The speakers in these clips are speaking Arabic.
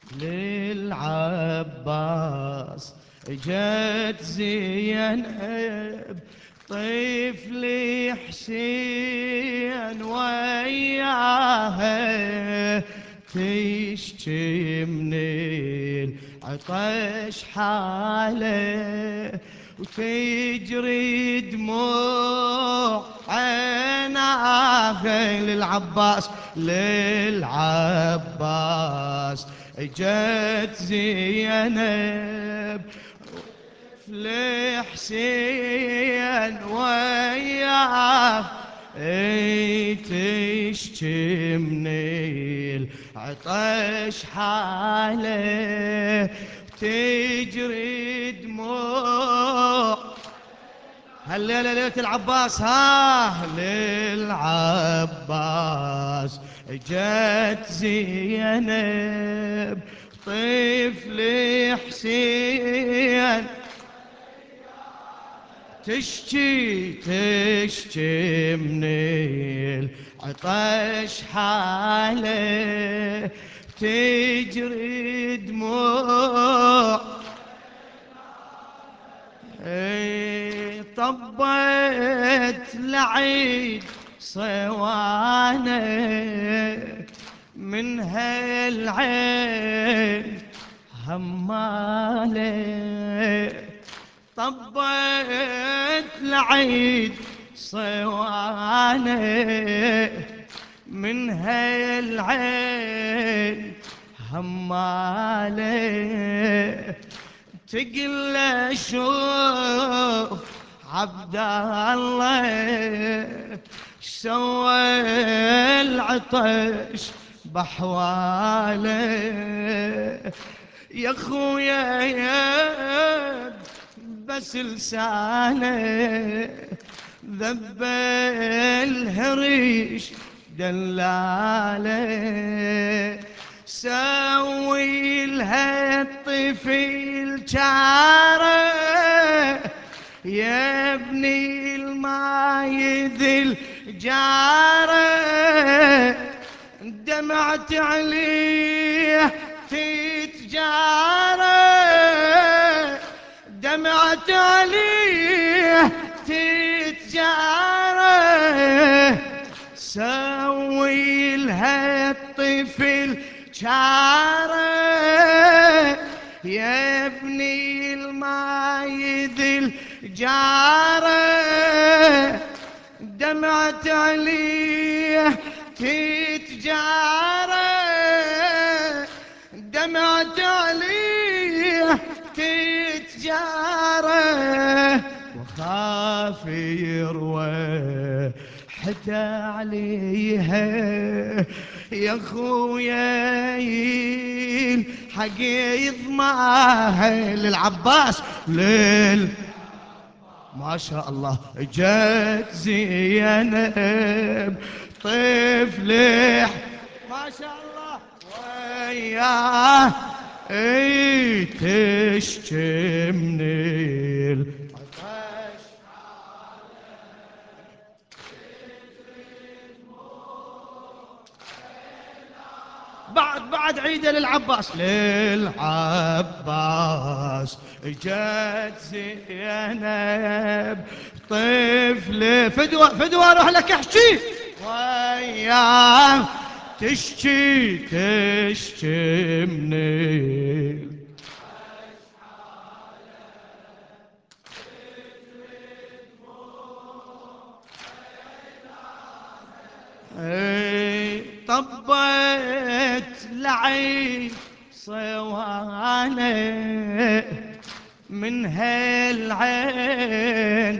للعباس اجت زينب طفل حسين وياها تشكي من العطش حاله وتجري دموع عيناها للعباس اجت زينب لحسين وياه تشكي من العطش حاله تجري دموع هالليلة ليلة العباس للعباس جت زينب طفل حسين تشكي من العطش حاله تجري دموع طبت لعيد صوانه من هالعين هماله طبت لعيد صوانه من هالعين هماله تقل شوف عبد الله سوى العطش بحواله يا خويا يا بس لسانه ذب الهريش دلاله سوي لها الطفل جاره يا ابني الما يذل جاره دمعت عليه تتجاره دمعت عليه تتجاره سوي لها الطفل جاره يا ابني الما يذل جاره دمعت عليه تتجاره دمعت عليه تتجاره وخاف يروى حتى عليها يا خويا حق يضمعها للعباس ما شاء الله جت زينب طفل ما شاء الله وياه تشكي من العطش بعد عيده للعباس جت زينب طفل فدوى روح لك احكي وياه تشكي من طبت لعين صوانه من هالعين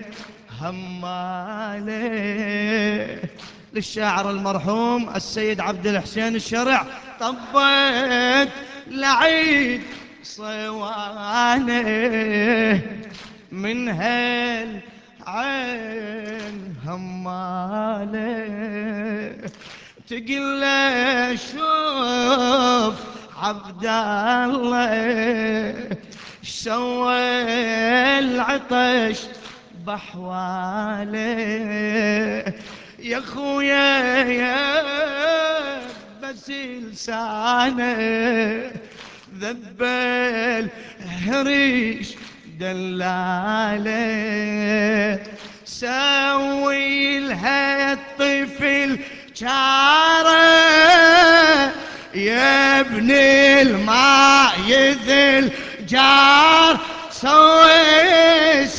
هماله للشاعر المرحوم السيد عبد الحسين الشرع طبت لعين صوانه من هالعين هماله تقل شوف عبد الله سوى العطش بحواله يا خويا يا بس لسانه ذبل هريش دلاله سوي لها الطفل جاره يا ابن الماء يذل جار سوي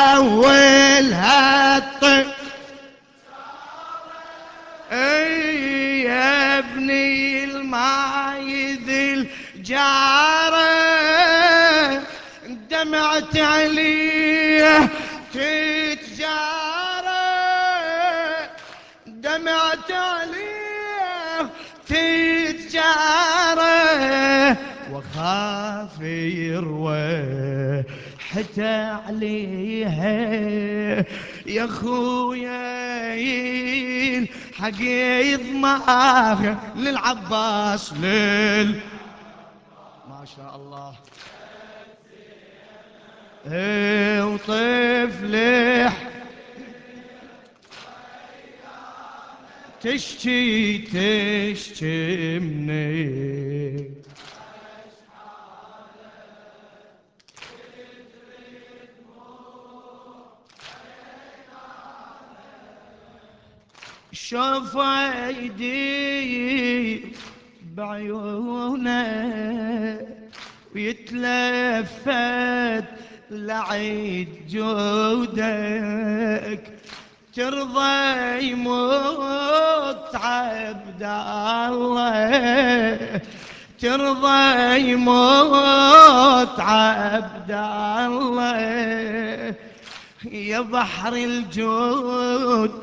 لها الطفل اي يا ابني الماء يذل جاره دمعت عليه تتجاره دمعت عليه تتجاره وخاف يروى حتى عليها يا خويا الحق يضمعها للعباس ما شاء الله وطفله تشتي مني شوف ايدي بعيونه ويتلفت لعيد جودك ترضى يموت عبد الله ترضى يموت عبد الله يا بحر الجود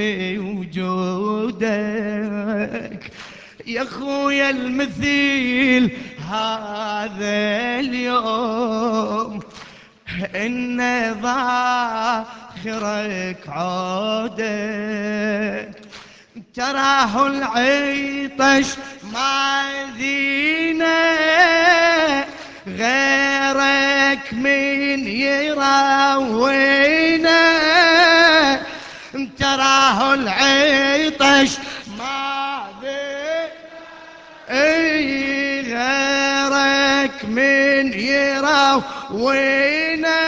بوجودك يا خويا المثيل هذا اليوم إن ظاهرك عودك تراه العطش ما ذينا غيرك من يراوينا تراه العطش ما ذينا اي غيرك من يراوينا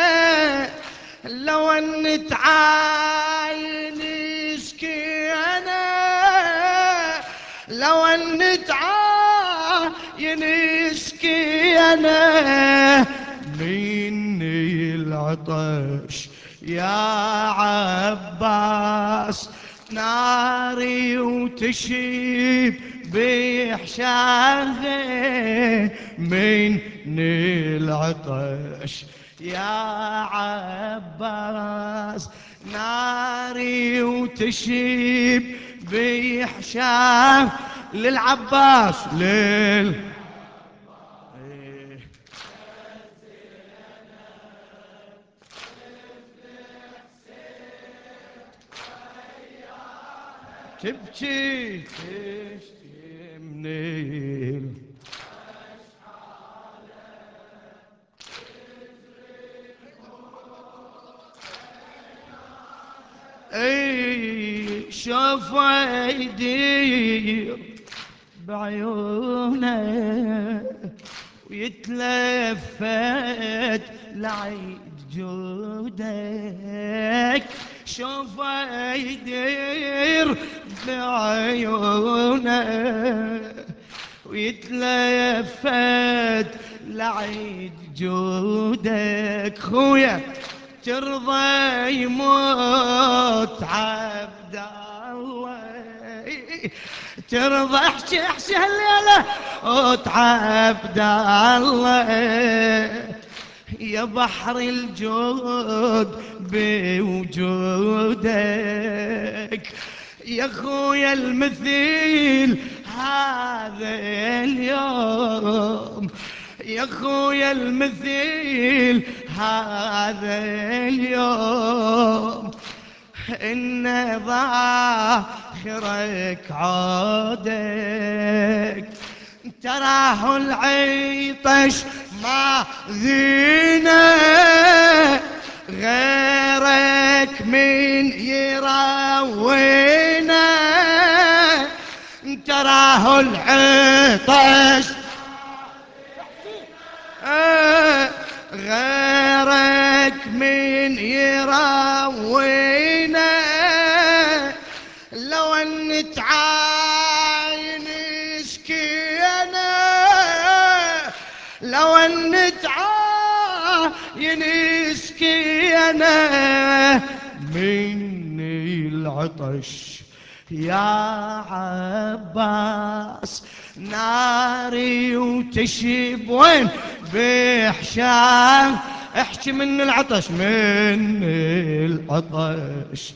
لو ان تعاين سكينا لو ان تعاين سكينا مني العطش يا عباس ناري وتشيب بحشاها مني العطش يا عباس ناري وتشيب بحشاه للعباس تبكي تشتي مني اي شوف ايدي بعيونه ويتلفت لعيد جودك شوف يدير بعيونه ويتلفت لعيد جودك خويا ترضى يموت عبد الله ترضى احشي هالليله موت عبد الله يا بحر الجود بوجودك يا خويا المثيل هذا اليوم يا خويا المثيل هذا اليوم إن ظاهرك عودك تراه العطش ما ذينا غيرك من يراوينا تراه العطش لو ان تعاين سكينة مني العطش يا عباس، ناري وتشب وين بحشام، احكي من العطش من العطش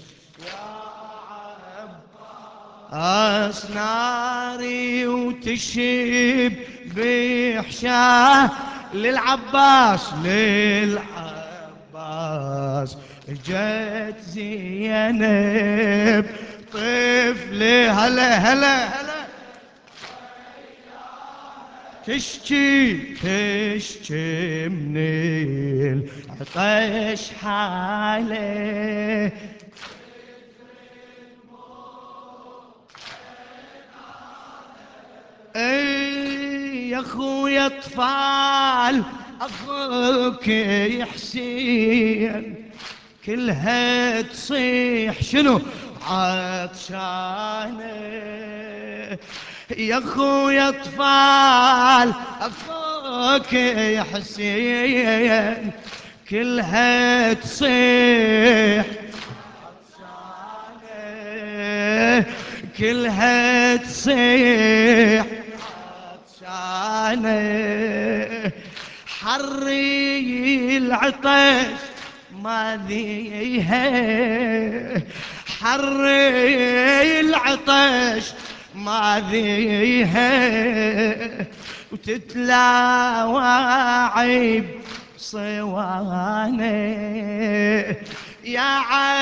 ناري وتشب بحشاه للعباس جت زينب طفلي هلا تشكي من العطش حاله، اي يا اخويا اطفال اخوك حسين كلها تصيح شنو عطشانه، يا اخويا اطفال اخوك حسين كلها تصيح عطشانه، كلها تصيح عطشانه، حري العطش ما ذيها، حري العطش ما ذيها، وتتلاوى صوانه، يا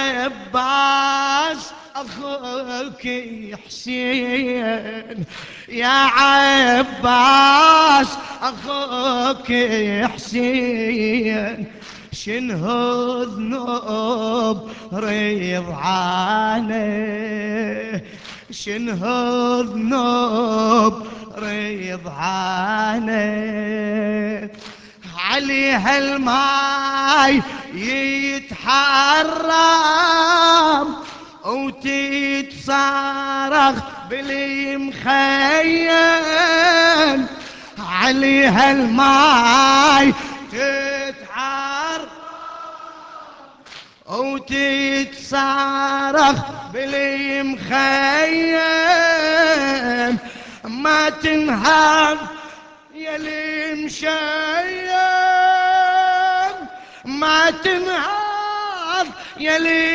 عباس اخوك حسين، يا عباس اخوك حسين شنو ذنوب رضعانه، شنو ذنوب رضعانه، عليها الماي يتحرم وتتصارخ بالمخيم، عليها الماي تتحرم وتتصارخ بالمخيم، ما تنهض يا المشيم، ما تنهض يا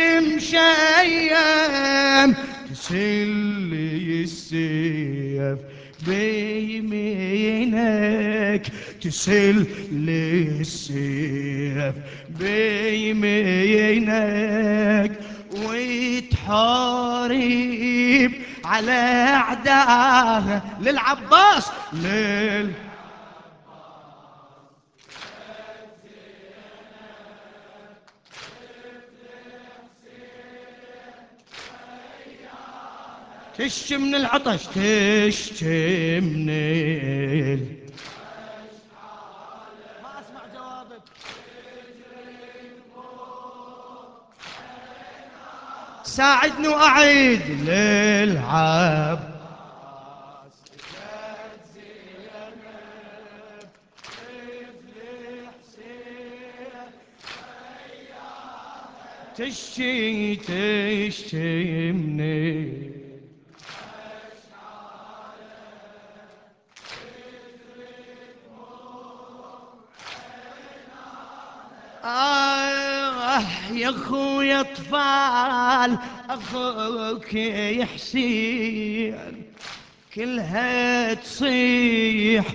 المشيم، تسلي السيف بيمينك، تسل السيف بيمينك، وتحارب على اعدائها للعباس تشتي من العطش، تشتي من ما اسمع جوابك، ساعدني واعيد للعب تشتي من يا اخويا اطفال اخوك حسين كلها تصيح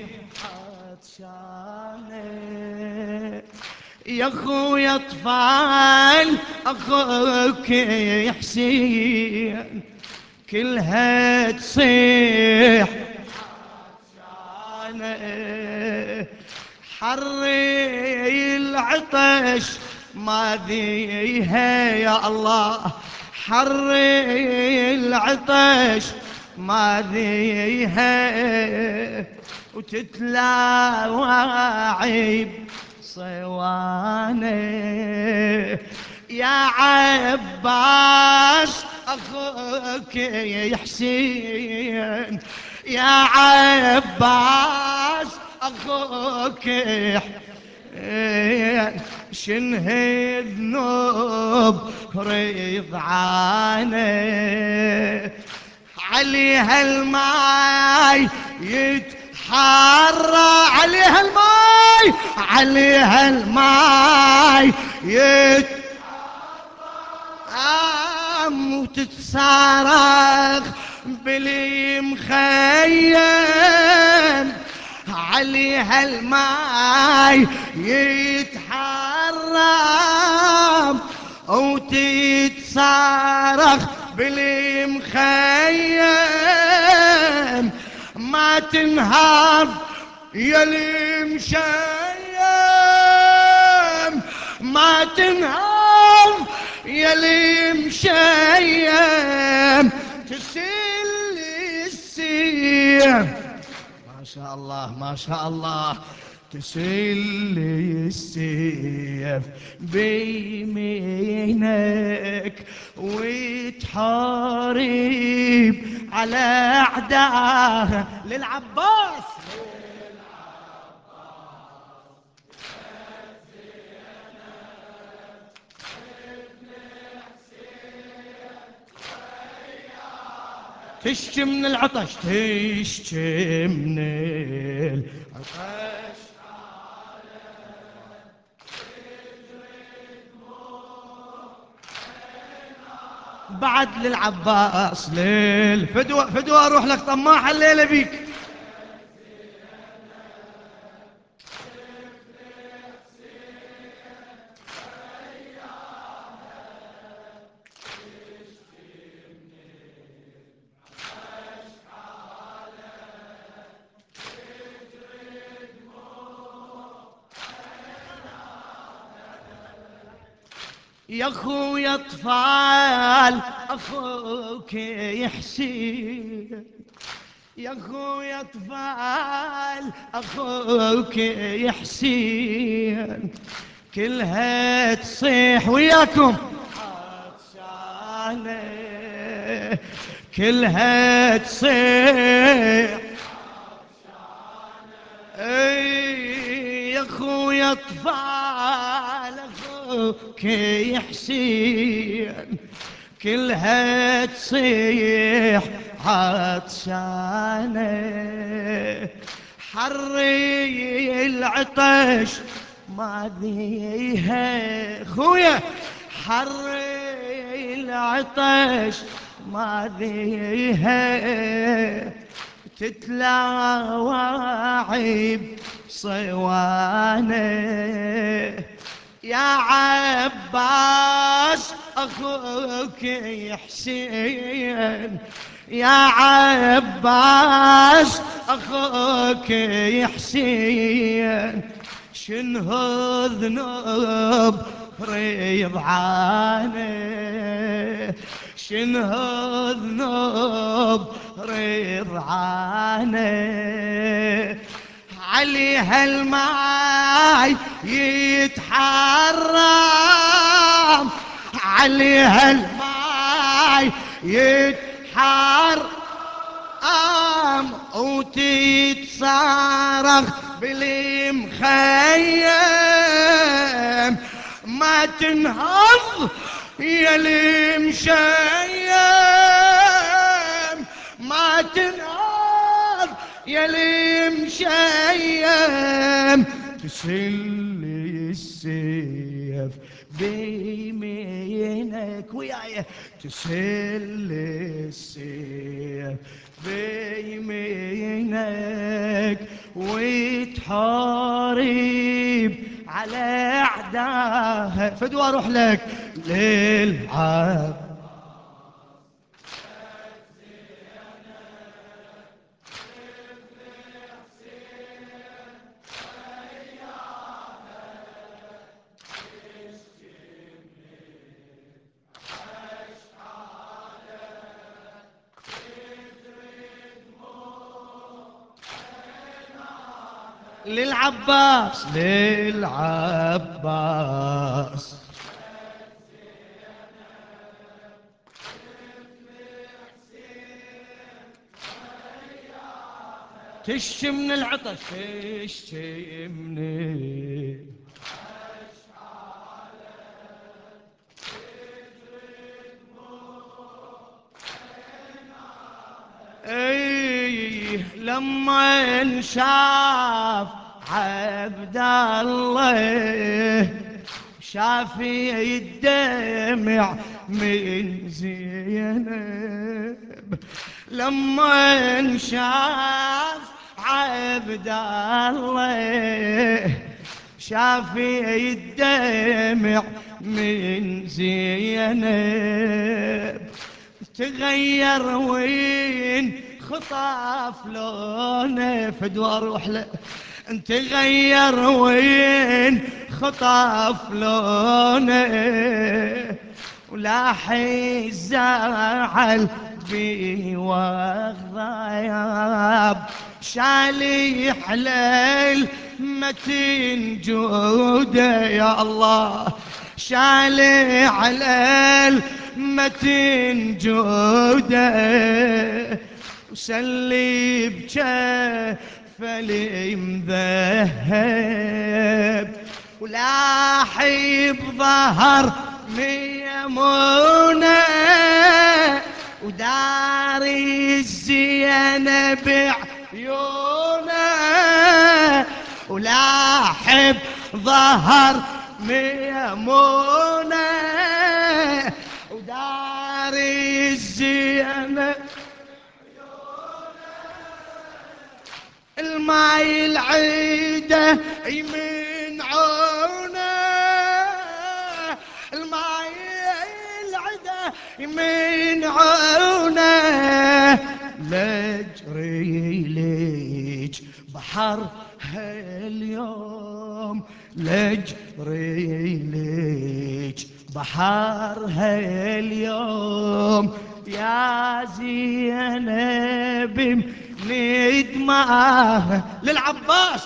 عطشانه، يا اخويا اطفال اخوك حسين كلها تصيح عطشانه، حري العطش ما ذيها يا الله، حري العطش ما ذيها، وتتلاوى صوانه، يا عباس اخوك يا حسين، يا عباس أخوك شنه الذنوب رضعانه عليها الماي يتحرى عليها الماي عليها الماي وتتصارخ بالمخيم عليها الماي يتحرم وتتصارخ بالمخيم ما تنهض يا المشيم ما تنهض يا المشيم تسل السيم ما شاء الله ما شاء الله تسل السيف بيمينك وتحارب على أعداء للعباس تشكي من العطش تشكي من العطش بعد للعباس ليل فدوى اروح لك طماح الليله بيك يا اخويا اطفال اخوك يحسين يا اخويا اطفال اخوك يحسين كلها تصيح وياكم عطشانة كلها تصيح اي يا اخويا اطفال اخوك يحسين كلها تصيح عطشانة حري العطش ما ذيها خويا حري العطش ما ذيها تتلاوعب صوانه يا عباس اخوك حسين يا عباس اخوك حسين شنو ذنوب رضعانه شنو ذنوب رضعانه عليها الماي يتحرم عليها الماي يتحرم وتتصارخ بالمخيم ما تنهض يا المشيم ما تنهض يا المشيم تسل السيف بيمينك وياي تسل السيف بيمينك وتحارب على اعدائها فدوى اروح لك للعب للعباس للعباس تشتي من العطش تشتي من اي لما انشاف عبد الله شافي الدمع من زينب لما انشاف عبد الله شافي الدمع من زينب تغير وين خطاف لونه فدوى اروح له تغير وين خطاف لونه ولاحي الزعل بي وغضب شالي حليل متين جوده يا الله شالي على المتين جوده وسلي بجفلي مذهب ولاحي بظهر ميمونه وداري الزينة بعيونه ولاحب ظهر ميمونه وداري الزينة الماي العيدة يمين عونه الماي العيدة يمين عونه لجري ليج بحر هاليوم لجري ليج بحر هاليوم يا زينب ندمه للعباس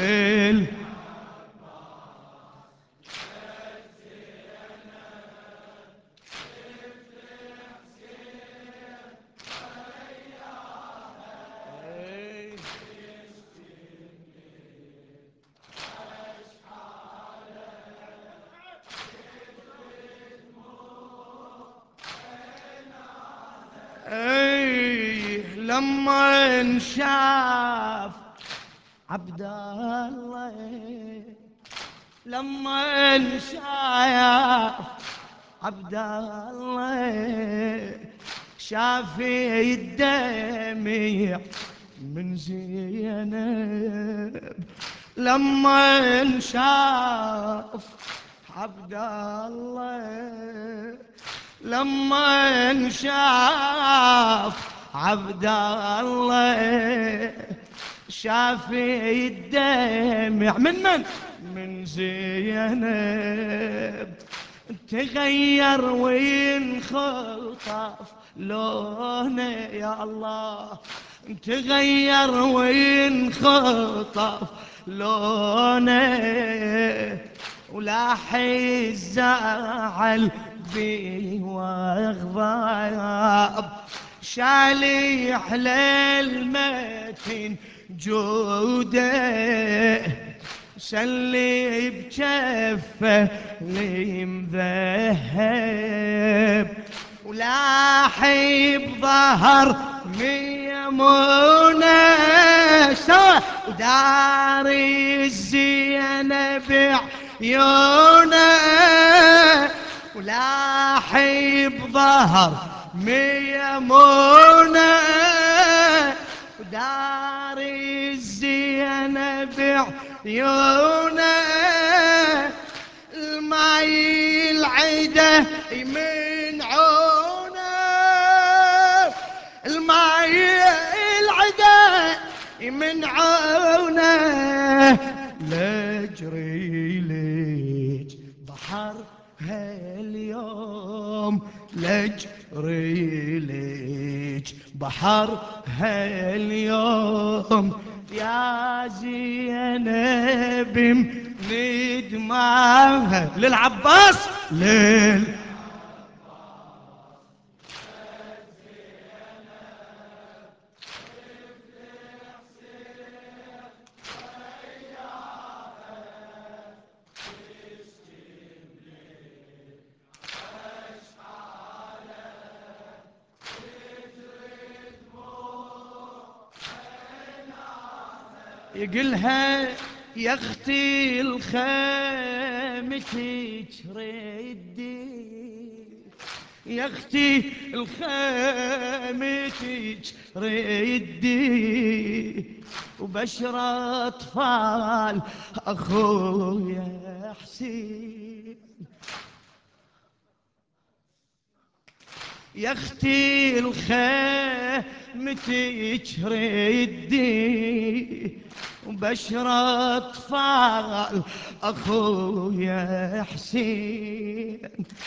اي لما انشاف عبد الله لما انشاف عبد الله شافي الدمع من زينب لما انشاف عبد الله لما انشاف عبد الله شافي الدمع من زينب تغير وينخطف لونه يا الله تغير وينخطف لونه ولاحي الزعل بي واغضب شالي على المتين جوده سلي بجفه لي مذهب ولاحي بظهر ميمونه سوا وداري الزينة بعيونه ولاحي بظهر ميمونه وداري الزينة بعيونه الماي العيده من عونه الماي العيده من عونه لجري ليج بحر هاليوم لجري ليج بحر هاليوم يا زينب ندمها للعباس يقلها يا اختي الخيمتك ردي، يا اختي الخيمتك ردي، وبشرى اطفال اخويا حسين. يا اختي الخيمتك ردي، وبشرى اطفال اخويا حسين،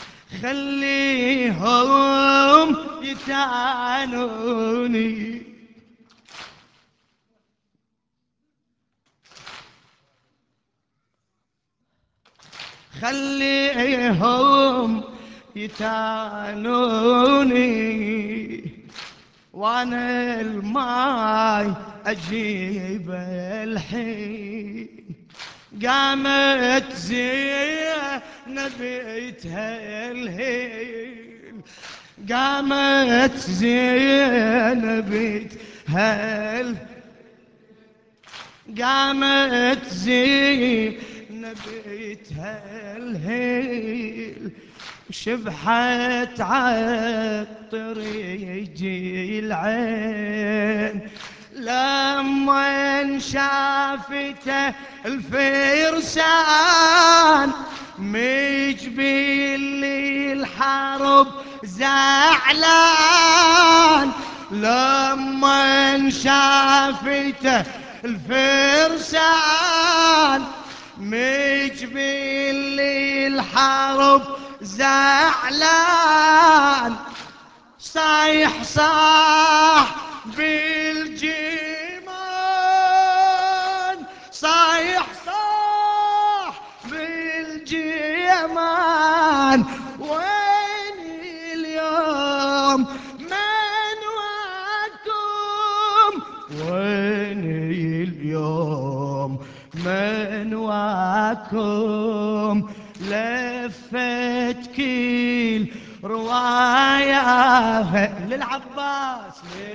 خليهم يتعنوني، خليهم يتعنوني، وانا الماي اجيب الحين. قامت زينبتها الهين، قامت زينبتها الهين، قامت زينبتها الهيل، شبحت عالطريق العين، لما شافته الفرسان مجبل الحرب زعلان، لما شافته الفرسان مجبل الحرب زعلان، صايح صاح بالجيمان، صايح صاح بالجيمان، وين اليوم من واكم، وين اليوم من واكم، لفت كل رواية للعباس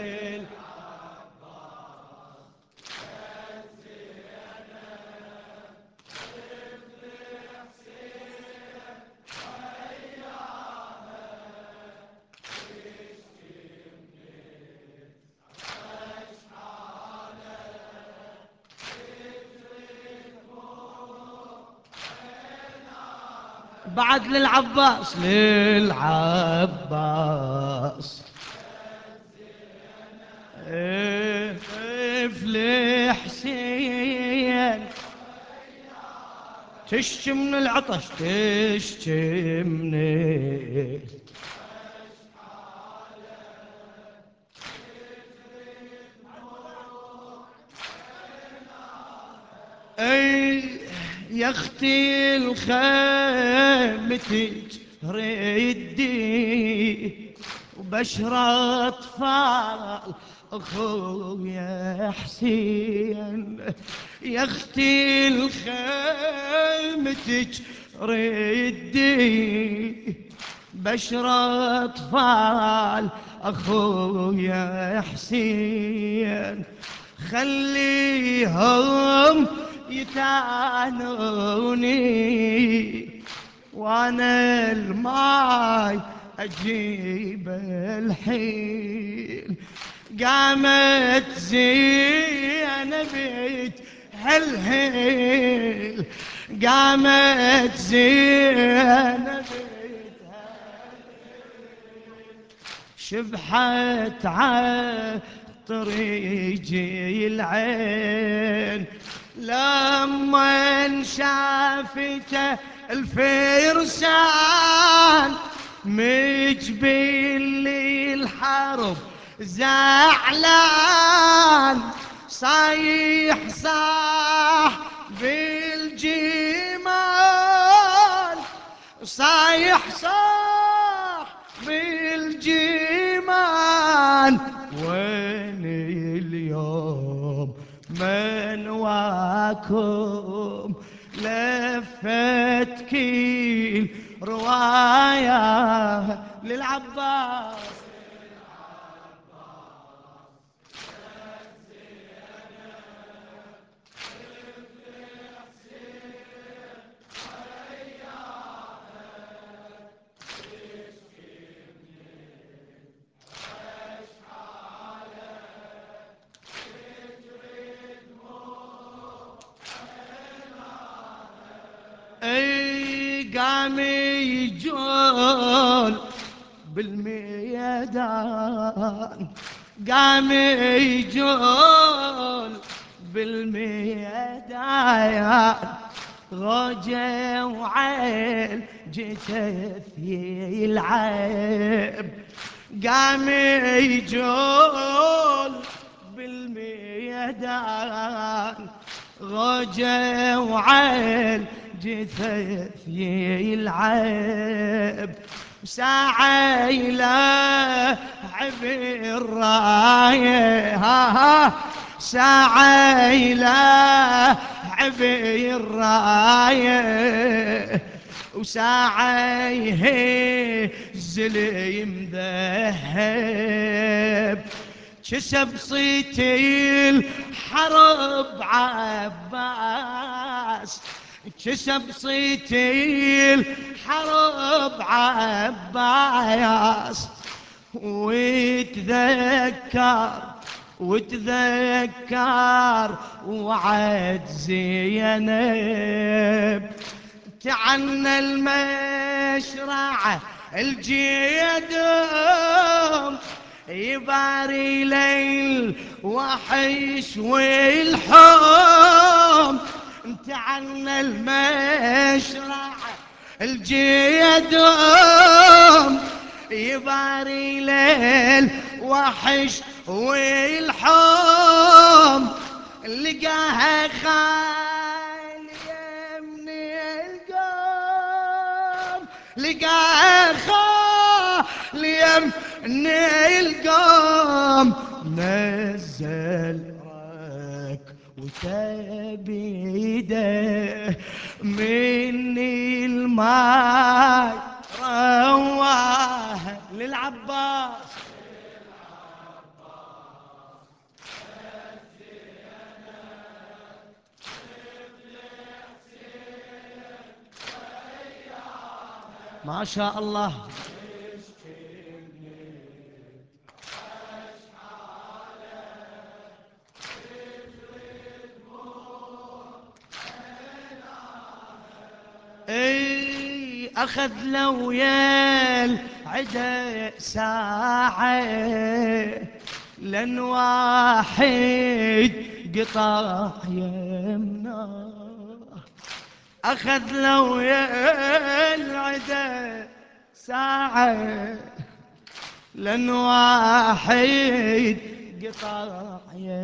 بعد للعباس للعباس طفل حسين، تشتي من العطش تشتي من اي يا اختي الخيمتك ردي، وبشرى اطفال اخويا حسين، يا اختي الخيمتك ردي، بشرى اطفال اخويا حسين، خليهم يتعنوني، وانا الماي اجيب الحين. قامت زينب هالهيل، قامت زينب شبحت عالطريق العين، لما شافته الفرسان مجبل الحرب زعلان، صايح صاح بالجمال، صايح صاح بالجمال، وين اليوم من واكم، لفت كيل رواية للعباس اي قام يجول بالميدان، قام يجول بالميدان، غوجه وعيل جثث يلعب، قام يجول بالميدان، غوجه وعيل جثث يلعب، ساعة يلعب الراية، ها ساعة يلعب الراية، وساعة يهز المذهب، كسب صيتي الحرب عباس، كسب صيتي الحرب عباس، وتذكر وعد زينب، تعنى المشرع الجيدم، يباري ليل وحش والحوم، تعنى المشرع الجيدم، يباري ليل وحش والحوم، لقاها خالية من القوم، لقاها خالية من القوم، نزل وتبيده من الماء، رواه للعباس، ما شاء الله. اي اخذ لو يال عدا ساعة، لن واحد قطع يمنا، اخذ لو يال عدا ساعة، لن واحد قطع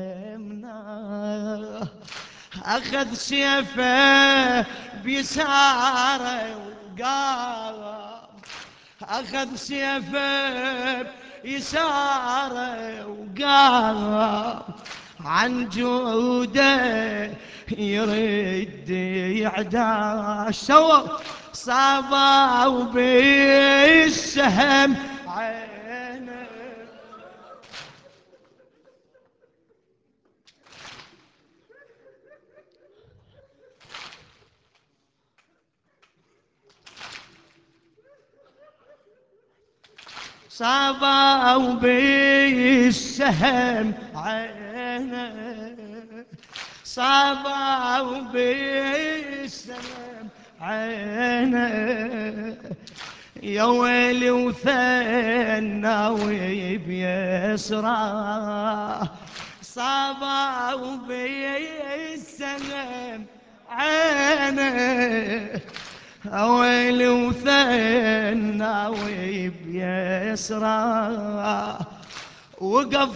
يمنا، أخذ سيفه بيساره وقام، أخذ سيفه يساره وقام، عن جوده يرد يعداش، سوى صابوا بالسهم عينه، صابوا بالسهم عينه، صابوا بالسهم عينه، يا ويلي وثناوي بيسرى، صابوا بالسهم عينه، ويلي وثناوي بيسرى، وقف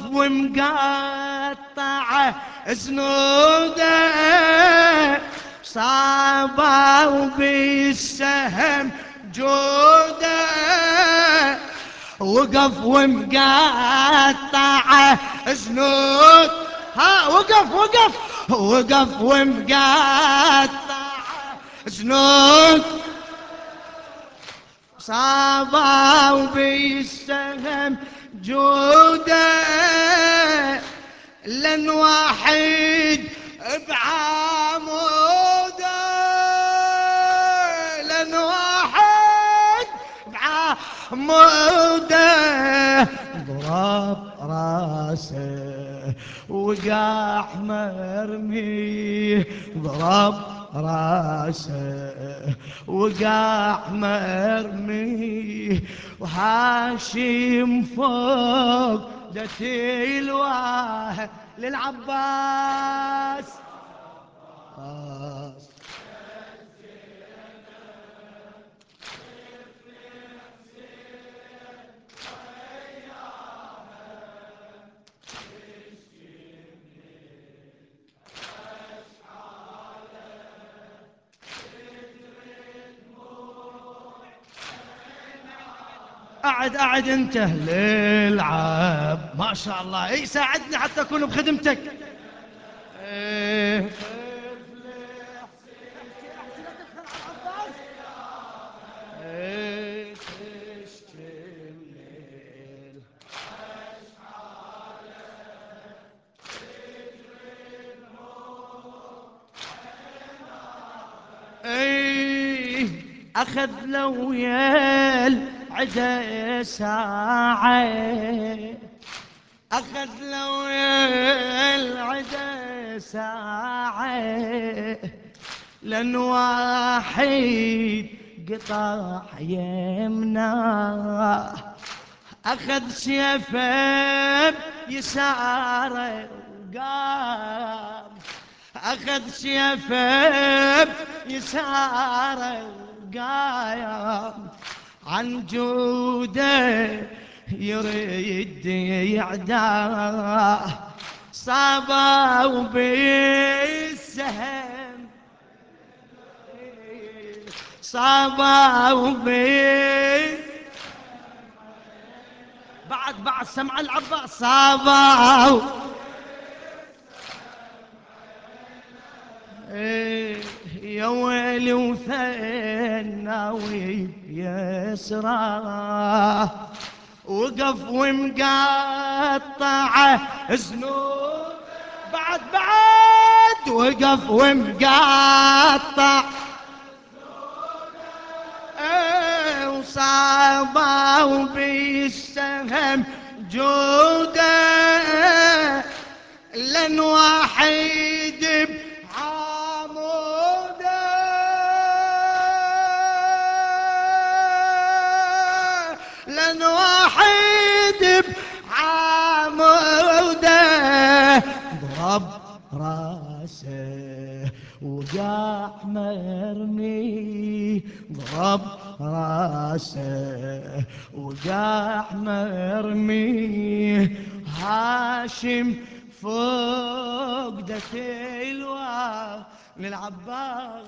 ومقطع زنوده، صابوا بالسهم جوده، وقف ومقطع زنود، ها وقف ومقطع زنود، صابوا بالسهم جوده، لن واحد بعموده، لن واحد بعموده، ضرب راسه وقع مرمي، ضرب راسه وقع مرمي، وهاشم فوق دتي الواه للعباس. أعد أنت للعب ما شاء الله. إي ساعدني حتى أكون بخدمتك. إيه إيه تشتمل. إيه أخذ لو يال عدا ساعة، أخذ لو العدا ساعة، لأن واحد قطع يمناه، أخذ سيفه يساره وقام، أخذ سيفه يساره وقام، عن جوده يريد يعداه، صابوا بالسهم، صابوا بعد سمع العباس، صابوا يا ويلي وثناوي يسرى، وقف ومقطع زنوب، بعد وقف ومقطع، وصابوا بالسهم جوده، لن واحد بعموده، لن واحد بعموده، ضرب راسه وقع مرمي، ضرب راسه وقع مرمي، هاشم فوق دتيلوه للعباس.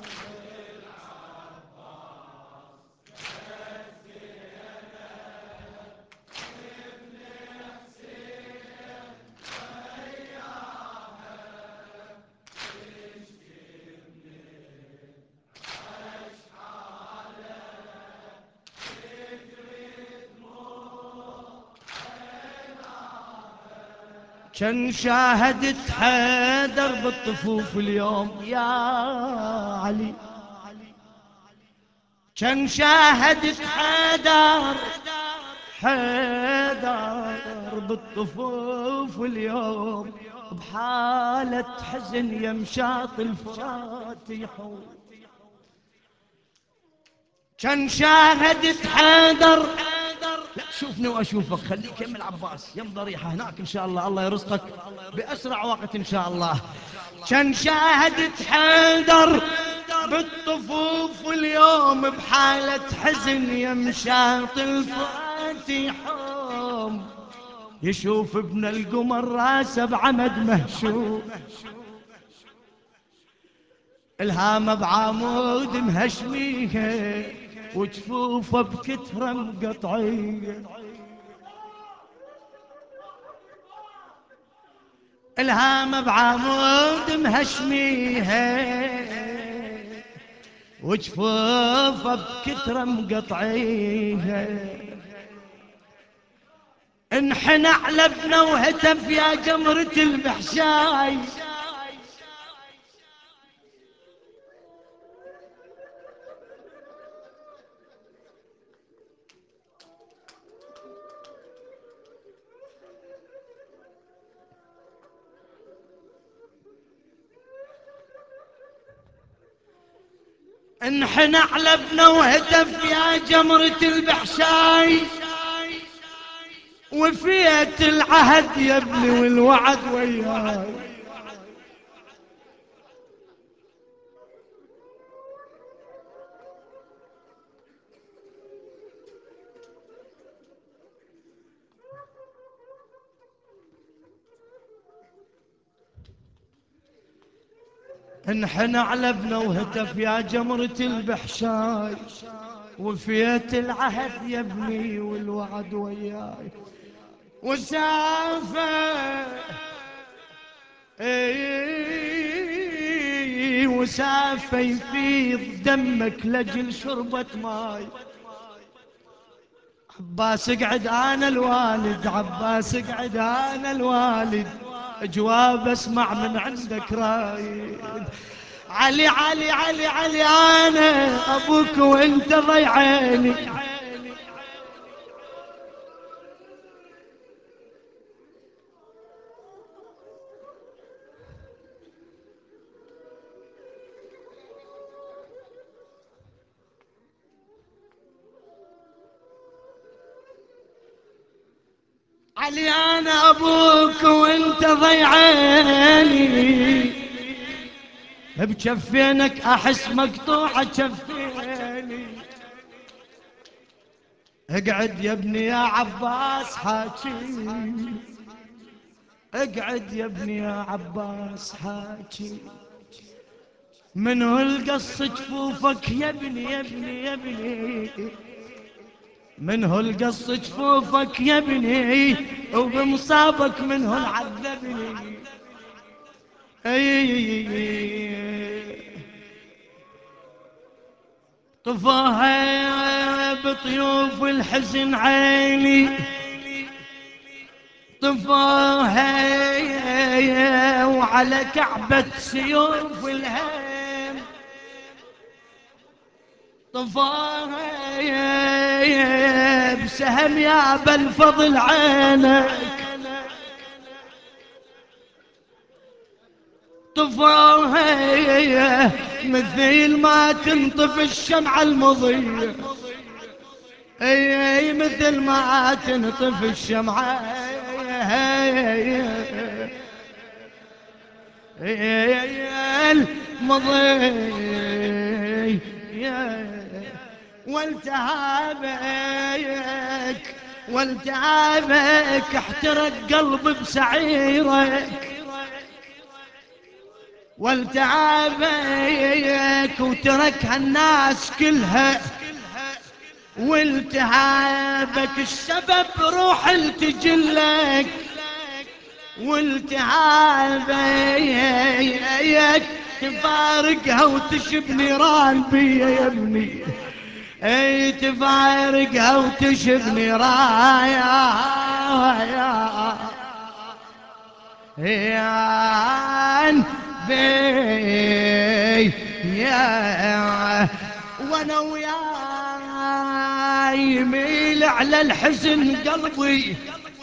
كان شاهدت حيدر بالطفوف اليوم يا علي، كان شاهدت حيدر بالطفوف اليوم، بحالة حزن يمشاط الفرات يحوم، كان شاهدت حيدر. لا شوفني واشوفك، خليك يم العباس يم ضريحه هناك ان شاء الله، الله يرزقك باسرع وقت ان شاء الله. كان شاهدت حيدر بالطفوف اليوم، بحالة حزن يمشاط الفاتحهم، يشوف ابن القمر راسه بعمد مهشوم، الهامه بعمود مهشميه، وجفوفه بكتره مقطعيه، الهامه بعمود مهشميها، وجفوفه بكتره مقطعيها، انحنى على ابنه وهتف يا جمرة المحشاي، انحنى على بنا وهتف يا جمرة البحشاي، وفيت العهد يا ابني والوعد وياي. انحنى على ابنا وهتف يا جمرة البحشاي، وفيت العهد يا ابني والوعد وياي. وسافة وسافة يفيض دمك لجل شربة ماي. عباس اقعد انا الوالد، عباس اقعد انا الوالد، جواب اسمع من عندك رايد. علي علي علي علي انا ابوك وانت ضيعيني. علي انا ابوك وانت ضيعيني، بجفينك احس مقطوعه جفيني. اقعد يا ابني يا عباس حاكي، اقعد يا ابني يا عباس حاكي. من هو القص جفوفك يا ابني يا ابني يا ابني، من هو القص جفوفك يا ابني، وبمصابك من هو العذبني. طفاها بطيوف الحزن عيني، طفاها وعلى كعبة سيوف الهم، طفاها بسهم يا بالفضل عينك، طفاها مثل ما تنطفي الشمعة المضية. اي مثل ما تنطفي الشمعة المضي. والتهابك والتهابك احترق قلبي بسعيرك، والتهابك وتركها الناس كلها، والتهابك السبب روح التجلك، والتهابك تفارقها وتشب نيران بيا يا ابني. اي تفارقها وتشب نيران بي وانا وياي يميل على الحزن قلبي،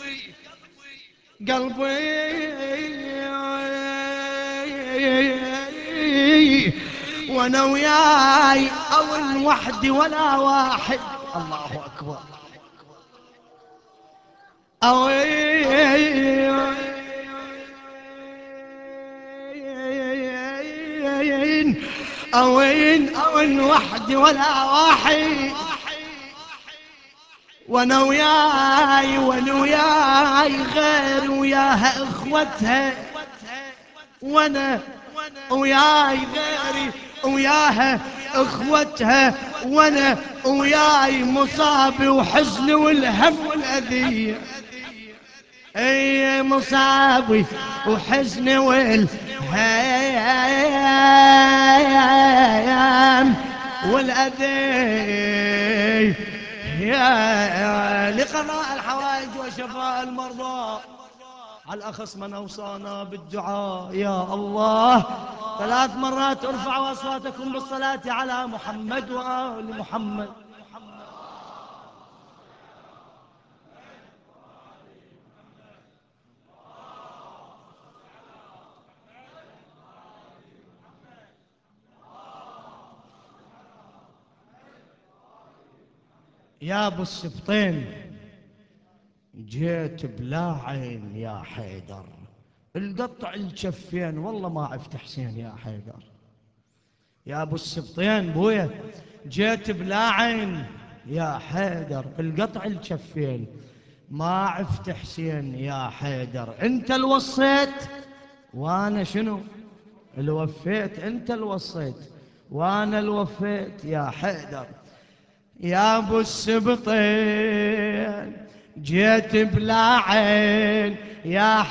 وانا وياي اول وحدي ولا واحد. الله اكبر. أوين وحدي ولا واحد، وانا وياي غير وياها اخوتها، وانا وياي غيري وياها اخوتها، وانا وياي مصابي وحزني والهم والاذيه. اي مصابي وحزني والهيام والاذيه يا لقضاء الحوائج وشفاء المرضى. على الأخص من أوصانا بالدعاء يا الله. 3 مرات ارفعوا أصواتكم بالصلاة على محمد وآل محمد. يا ابو السبطين جيت بلا عين يا حيدر، القطع الجفين والله ما عفت حسين يا حيدر. يا ابو السبطين بويا جيت بلا عين يا حيدر، القطع الجفين ما عفت حسين يا حيدر. انت الوصيت وانا شنو الوفيت، انت الوصيت وانا الوفيت يا حيدر. يا ابو السبطين جيت بلا عين يا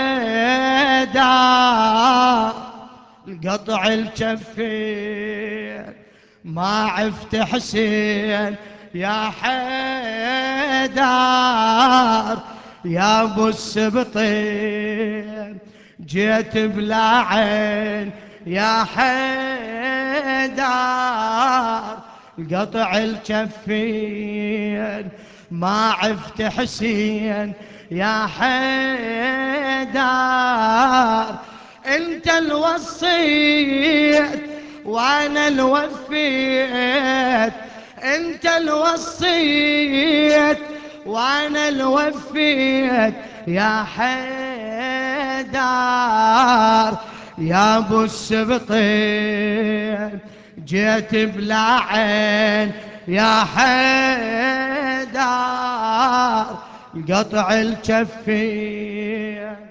حيدر، القطع الجفين ما عفت حسين يا حيدر. يا ابو السبطين جيت بلا عين يا حيدر، القطع الجفين ما عفت حسين يا حيدر. انت الوصيت وانا الوفيت، انت الوصيت وانا الوفيت يا حيدر. يا ابو السبطين جيت بلا عين يا حيدر، قطع الجفين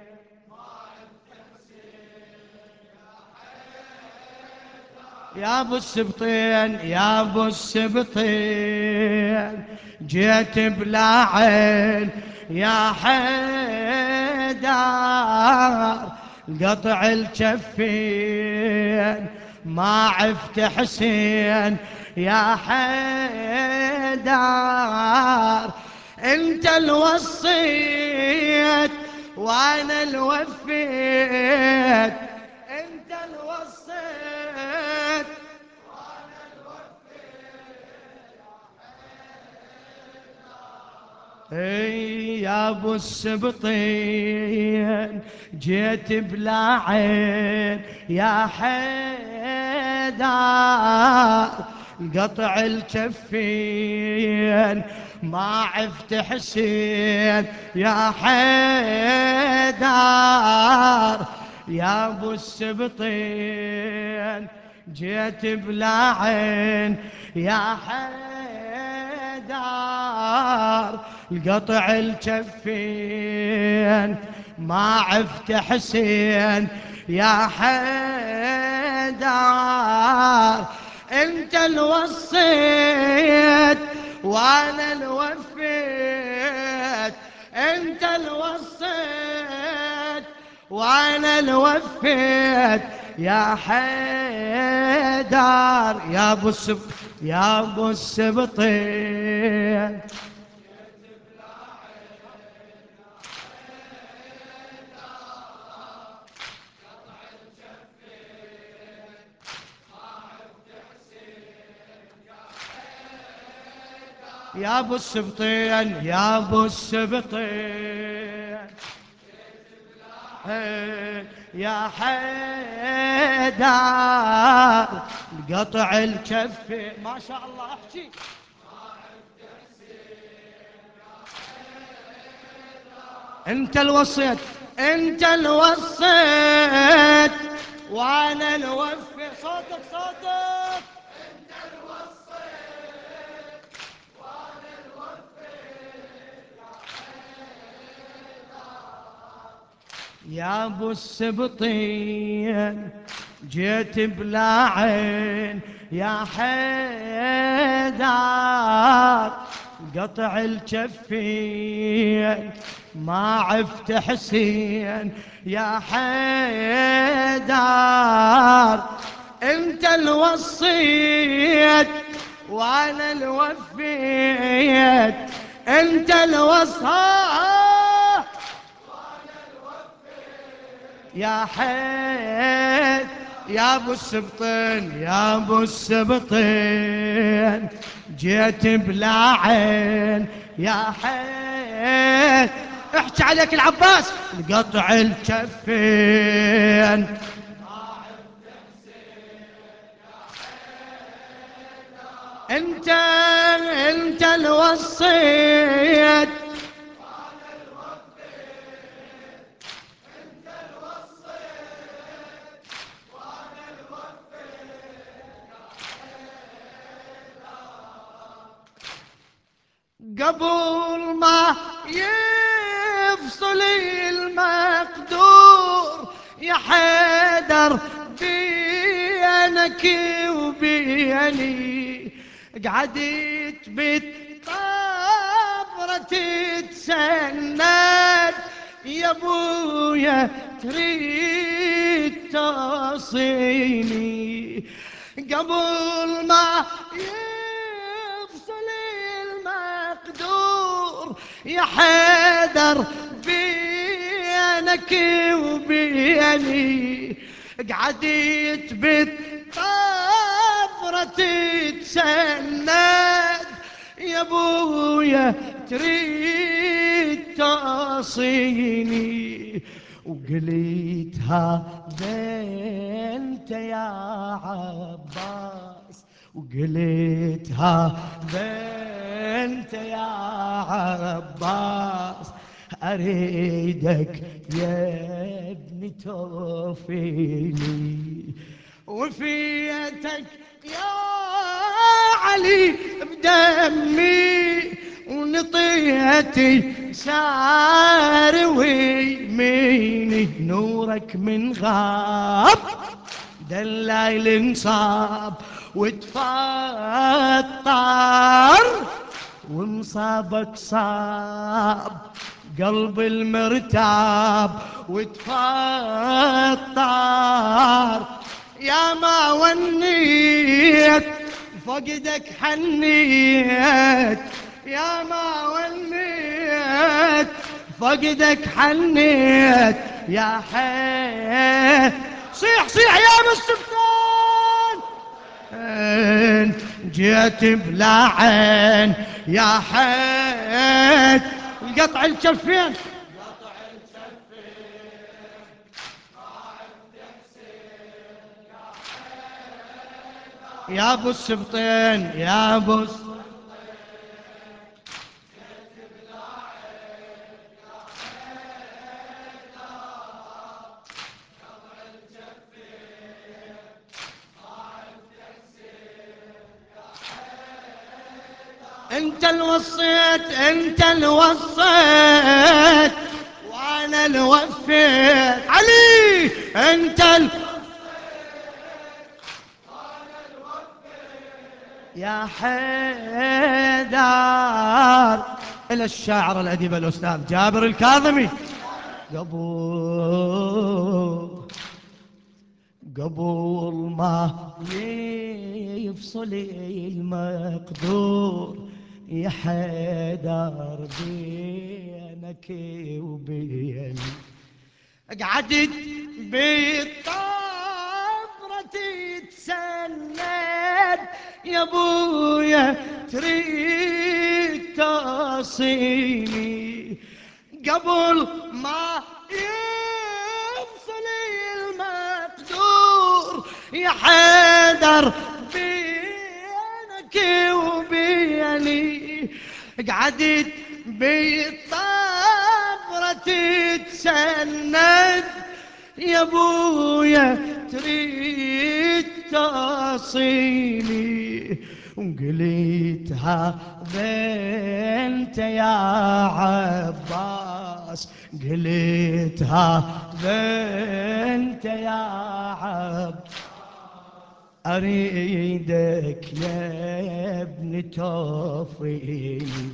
يا ابو السبطين يا ابو السبطين جيت بلا عين يا حيدر، قطع الجفين ما عفت حسين يا حيدر. انت الوصيت وانا الوفيت، انت الوصيت اي يا ابو السبطين جيت بلا عين يا حيدر، قطع الجفين ما عفت حسين يا حيدر. يا ابو السبطين جيت بلا عين يا حيدر، القطع الجفين ما عفت حسين يا حيدر. انت الوصيت وانا الوفيت، انت الوصيت وانا الوفيت يا حيدر. يا ابو يا ابو السبطين يا ابو السبطين يا ابو السبطين يا حيدر، قطع الكف ما شاء الله احكي. انت الوصيت انت الوصيت وانا الوفي، صوتك صوتك. يا ابو السبطين جيت بلا عين يا حيدر، قطع الجفين ما عفت حسين يا حيدر. انت الوصيت وانا الوفيت، انت الوصيت يا حيد. يا ابو السبطين يا ابو السبطين جيت بلا عين يا حيد، احكي عليك العباس القطع الكفين. انت الوصيت قبل ما يفصل المقدور يا حيدر بينك وبيني قعدت بالطابرة تتسند يا ابويا تريد توصيني قبل ما يفصل المقدور يا حيدر بينك وبيني قعدت بالطابرة تتسند يا ابويا تريد توصيني وقليتها انت يا عباس وقليتها انت يا عباس اريدك يا ابني توفيني وفيتك يا علي بدمي ونطيتي سار ويميني نورك من غاب دلال انصاب وتفطر ومصابك صاب قلب المرتاب وتفطر يا ما ونيت فقدك حنيت يا ما ونيت فقدك حنيت يا حي صيح صيح يا بالسبتان جيت بلا عين يا حيد القطع الكفين يا ابو السبطين يا ابو انت انت الوصيت وانا الوفيت علي انت يا حيدر الى الشاعر الاديب الاستاذ جابر الكاظمي قبل ما يفصل المقدور يا حيدر بينك وبيني قعدت بالطابرة تتسند يا ابويا تريد توصيني قبل ما يفصل المقدور يا حيدر بينك وبيني قعدت بالطابرة تتسند يا ابويا تريد توصيني وقليتها بنت يا عباس قليتها بنت يا عباس أريدك يا ابن توفيني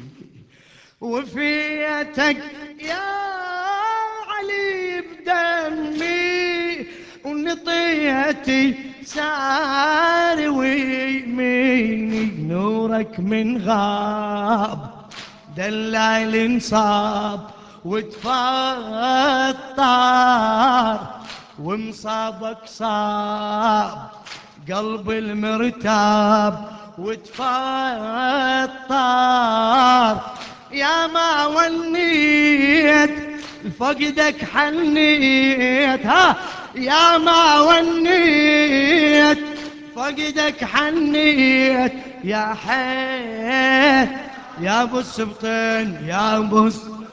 وفيتك يا علي بدمي ونطيتي سار ويميني نورك من غاب دلال انصاب وتفطر ومصابك صاب قلب المرتاب وتفطر يا ما ونيت فقدك حنيت ها يا ما ونيت فقدك حنيت يا حيد يا ابو السبطين يا ابو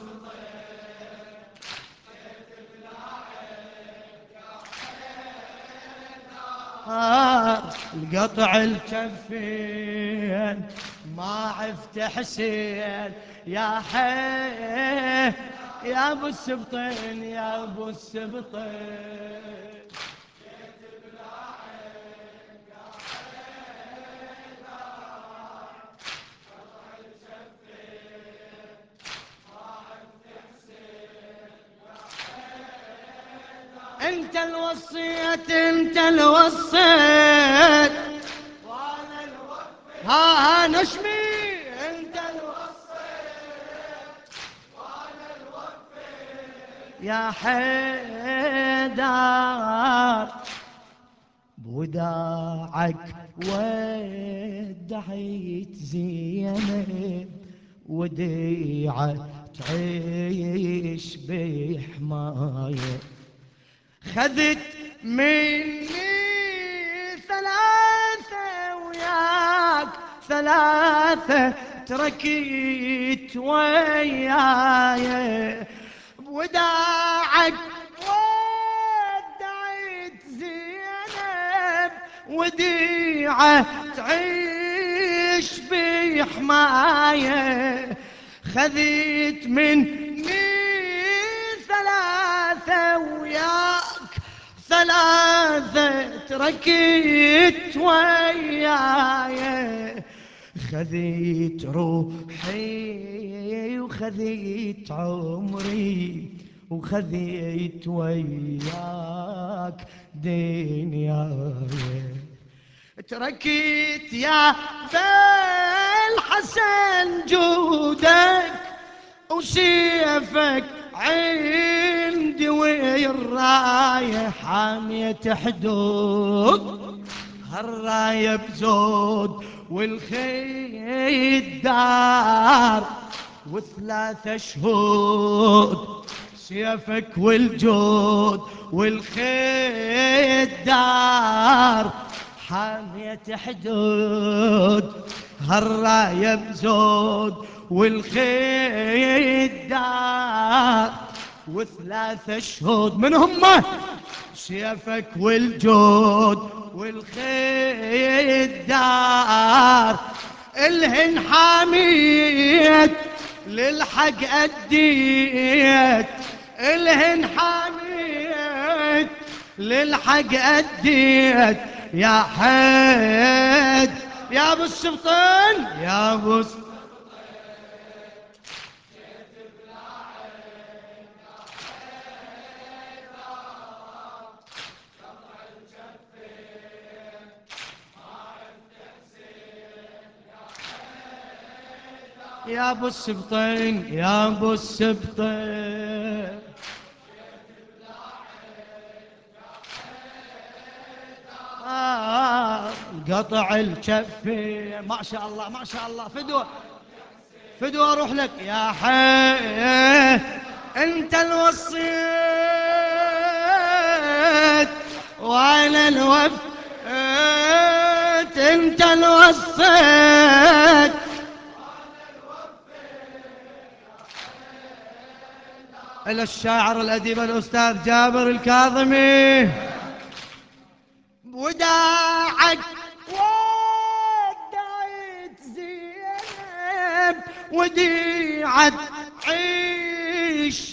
القطع الكفين ما عفت حسين يا حي يا ابو السبطين يا ابو السبطين. انت الوصيت انت الوصيت وانا الوفيت ها نشمي انت الوصيت وانا الوفيت يا حيدر بوداعك ودعيت زينب وديعة تعيش بحماية خذت مني ثلاثة وياك ثلاثة تركيت وياي بوداعك ودعيت زينب وديعة تعيش بحماية خذيت مني ثلاثة وياك ثلاثة تركيت وياي خذيت روحي وخذيت عمري وخذيت وياك دنياي تركيت يا بالحسن جودك وسيفك عندي والراية حامية حدود هالراية بزود والخيل دار وثلاثة شهود سيفك والجود والخيل دار حامية حدود هالراية بزود والخيل دار وثلاثة شهود من هم سيفك والجود والخيل دار الهن حاميت للحق أديت الهن حاميت للحق أديت يا حيد يا ابو السبطين يا ابو يا ابو السبطين يا ابو السبطين. قطع الكفي ما شاء الله ما شاء الله فدوة فدوة اروح لك يا حي انت الوصيت وانا الوفيت انت الوصيت الى الشاعر الاديب الاستاذ جابر الكاظمي وداعك ودعيت زينب وديعت عيش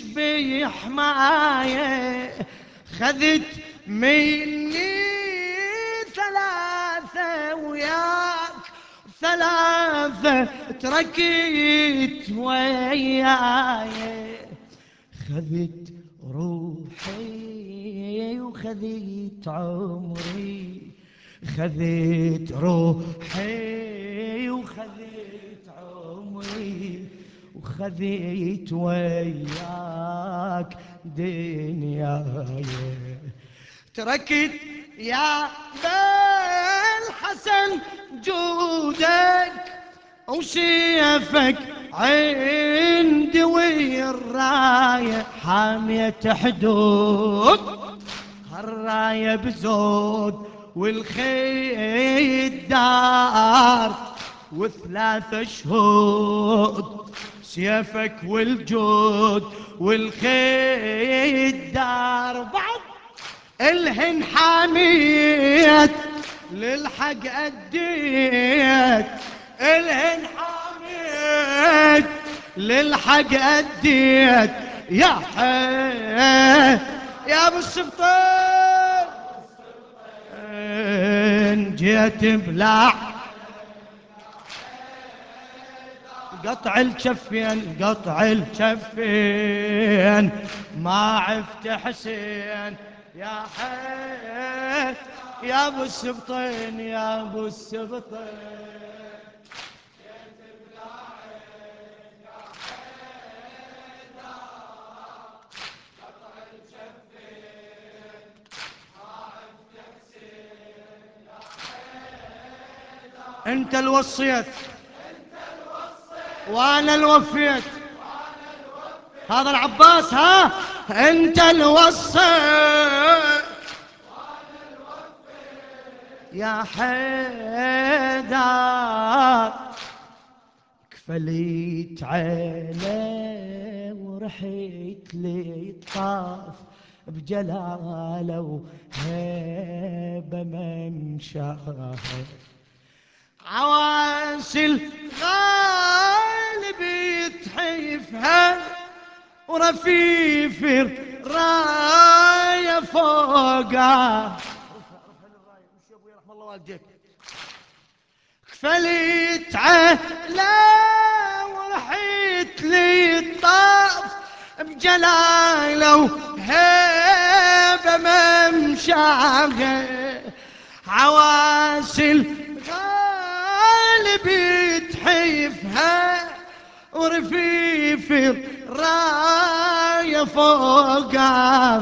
بحماية خذت مني ثلاثة وياك ثلاثة تركيت وياي خذت روحي وخذيت عمري خذيت روحي وخذيت عمري وخذيت وياك دنياي تركت يا بالحسن جودك وسيفك عندي والراية حامية حدود هالراية بزود والخيل دار وثلاث شهود سيفك والجود والخيل دار بعد الهن حاميت للحق أديت الهن حاميت للحق أديت يا حي يا ابو السبطين جيت بلا قطع الكفين قطع الكفين ما عفت حسين يا حي يا ابو السبطين يا ابو السبطين انت الوصيت وانا الوفيت هذا العباس ها انت الوصيت يا حيدر كفليت عيني ورحيت لي الطاف بجلاله وهيبه ممشاه عواسل غالب يتحيفها ورفيف الرايه فوقه كفليت علا ورحيت لي الطاف بجلاله وهيبه ممشاه عواسل غالب يتحيفها ورفيف الرايه فوقها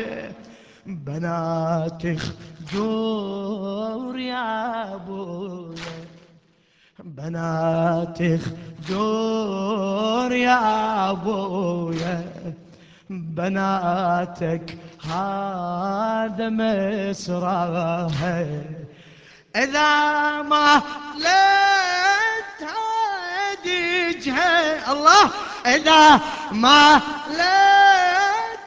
بنات خدور يا ابويا بنات خدور يا ابويا بناتك هذا مسراها إذا ما ليت هاديجها الله إذا ما ليت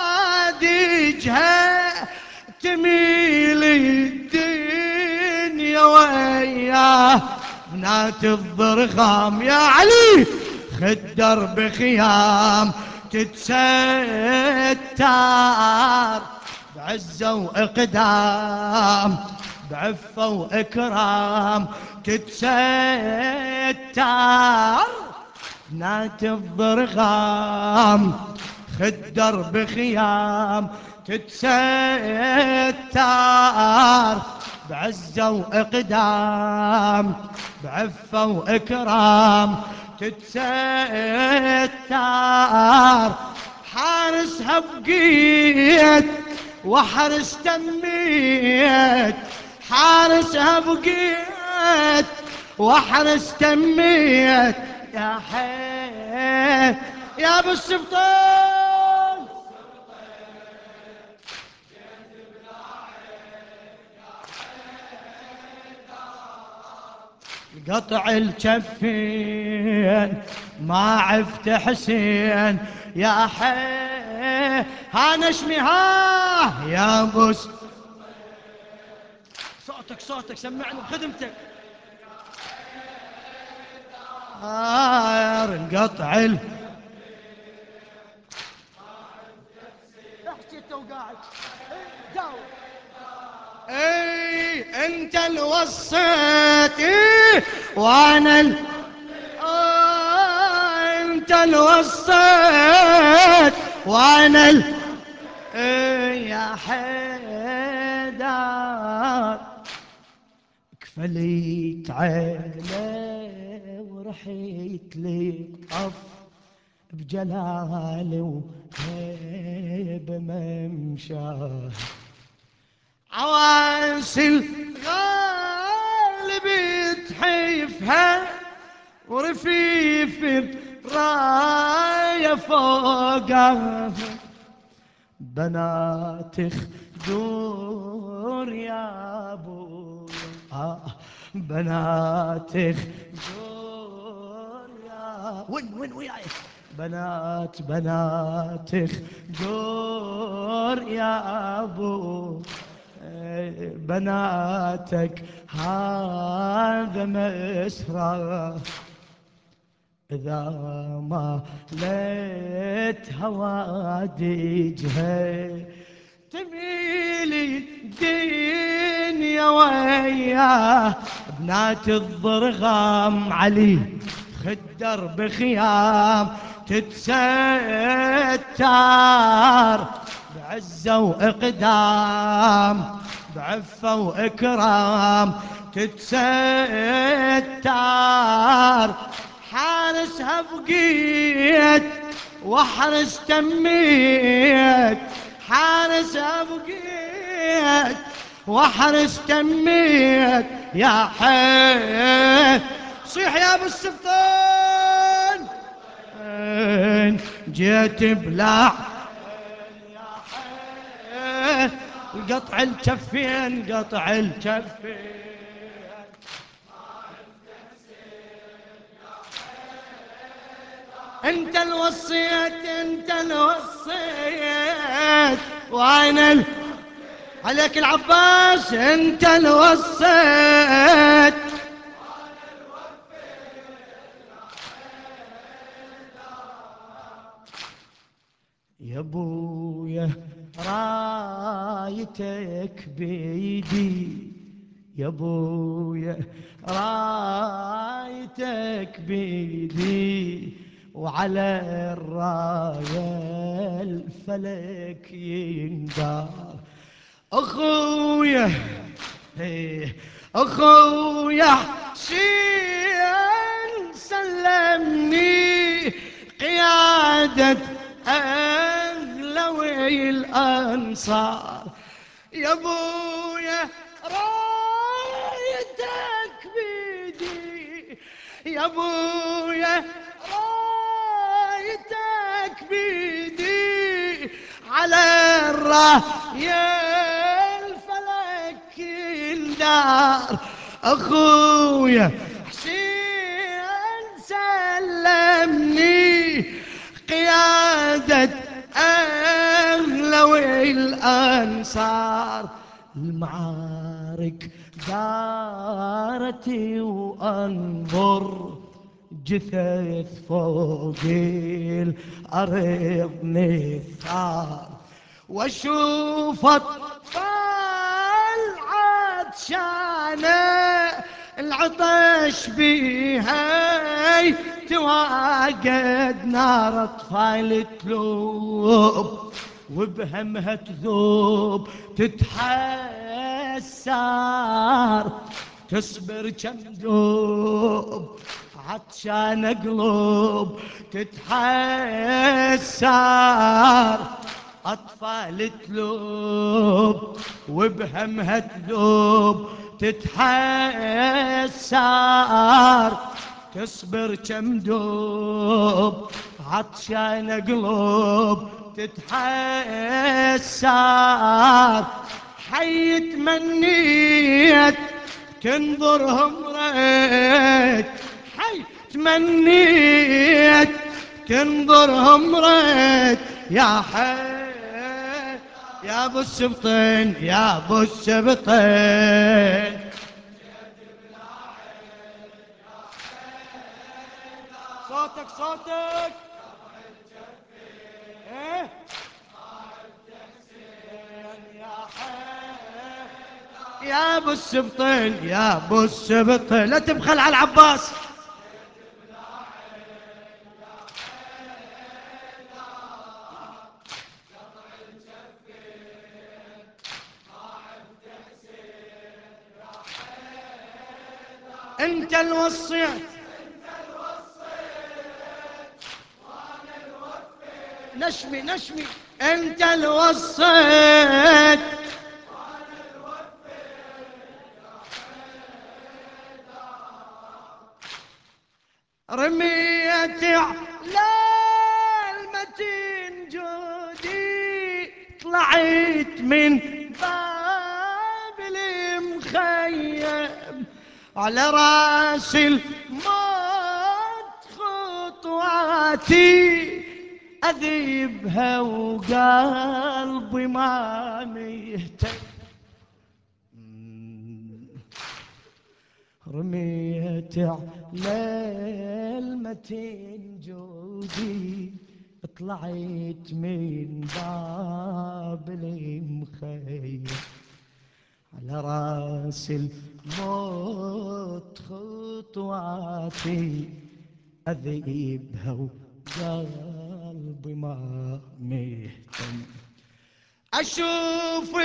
هاديجها تميل الدنيا وياه بنات الضرغام يا علي خدر بخيام تتستار بعزة وإقدام بعفة وإكرام تتستار بنات الضرغام خدر بخيام تتستار بعزة وإقدام بعفة وإكرام تتستار حارسها بقيت وحرس تميت حارسها بقيت وحرس تميت يا حي يا ابو السبطين قطع الكفين ما عفت حسين يا حي ها نشمي ها يا ابو صوتك سمعني بخدمتك انقطع احكي انت وقاعد جاوب اي انت اللي وصيت وانا انت اللي وصيت وانا يا حيدر كفليت عيني ورحيت لي طف بجلالي وهيبه ممشاه عواسل غالب يتحيفها ورفيف الرايه فوقها بنات خدور يا ابو بناتك جور يا وين وياي بناتك جور يا ابو بناتك هذا مسرى إذا ما ليت هوادجها تميلي الدنيا وياه بنات الضرغام علي خدر بخيام تتستار بعزة وإقدام بعفة وإكرام تتستار حارسها بقيت واحرس تميت حارسها بقيت واحرس تميت يا حي صيح يا ابو السبطين جيت بلا يا حي قطع الكفين قطع الكفين انت الوصيت انت الوصيت وانا عليك العباس انت الوصيت يا ابويا رايتك بيدي يا ابويا رايتك بيدي وعلى الرايه الفلك يندار اخويا اخويا حسين سلمني قيادة اغلوي الانصار يا ابويا رايتك بيدي يا ابويا رايتك بيدي على الرايه الفلك الدار اخويا حسين سلمني قيادة اغلوي الانصار المعارك دارتي وانظر جثث فوق الارض نثار واشوف اطفال عطشانه العطش بيها تواقد نار اطفال تلوب وبهمها تذوب تتحسر تصبر كم ذوب عطشان قلوب تتحسر اطفال تلوب وبهمها تذوب تتحسر تصبر كم ذوب عطشان قلوب تتحسر حي تمنيت تنظرهم ريت حي تمنيت تنظرهم ريت يا حي يا ابو السبطين يا ابو السبطين صوتك صوتك ايه يا ابو السبطين يا ابو السبطين لا تبخل على العباس انت الوصيت نشمي نشمي انت الوصيت رميت على المتين جودي طلعت من باب على راس الموت خطواتي أذيبها وقلبي ما مهتم. رميت على المتين جودي طلعت من باب المخيم على راس الموت خطواتي أذيبها وقلبي ما مهتم. أشوف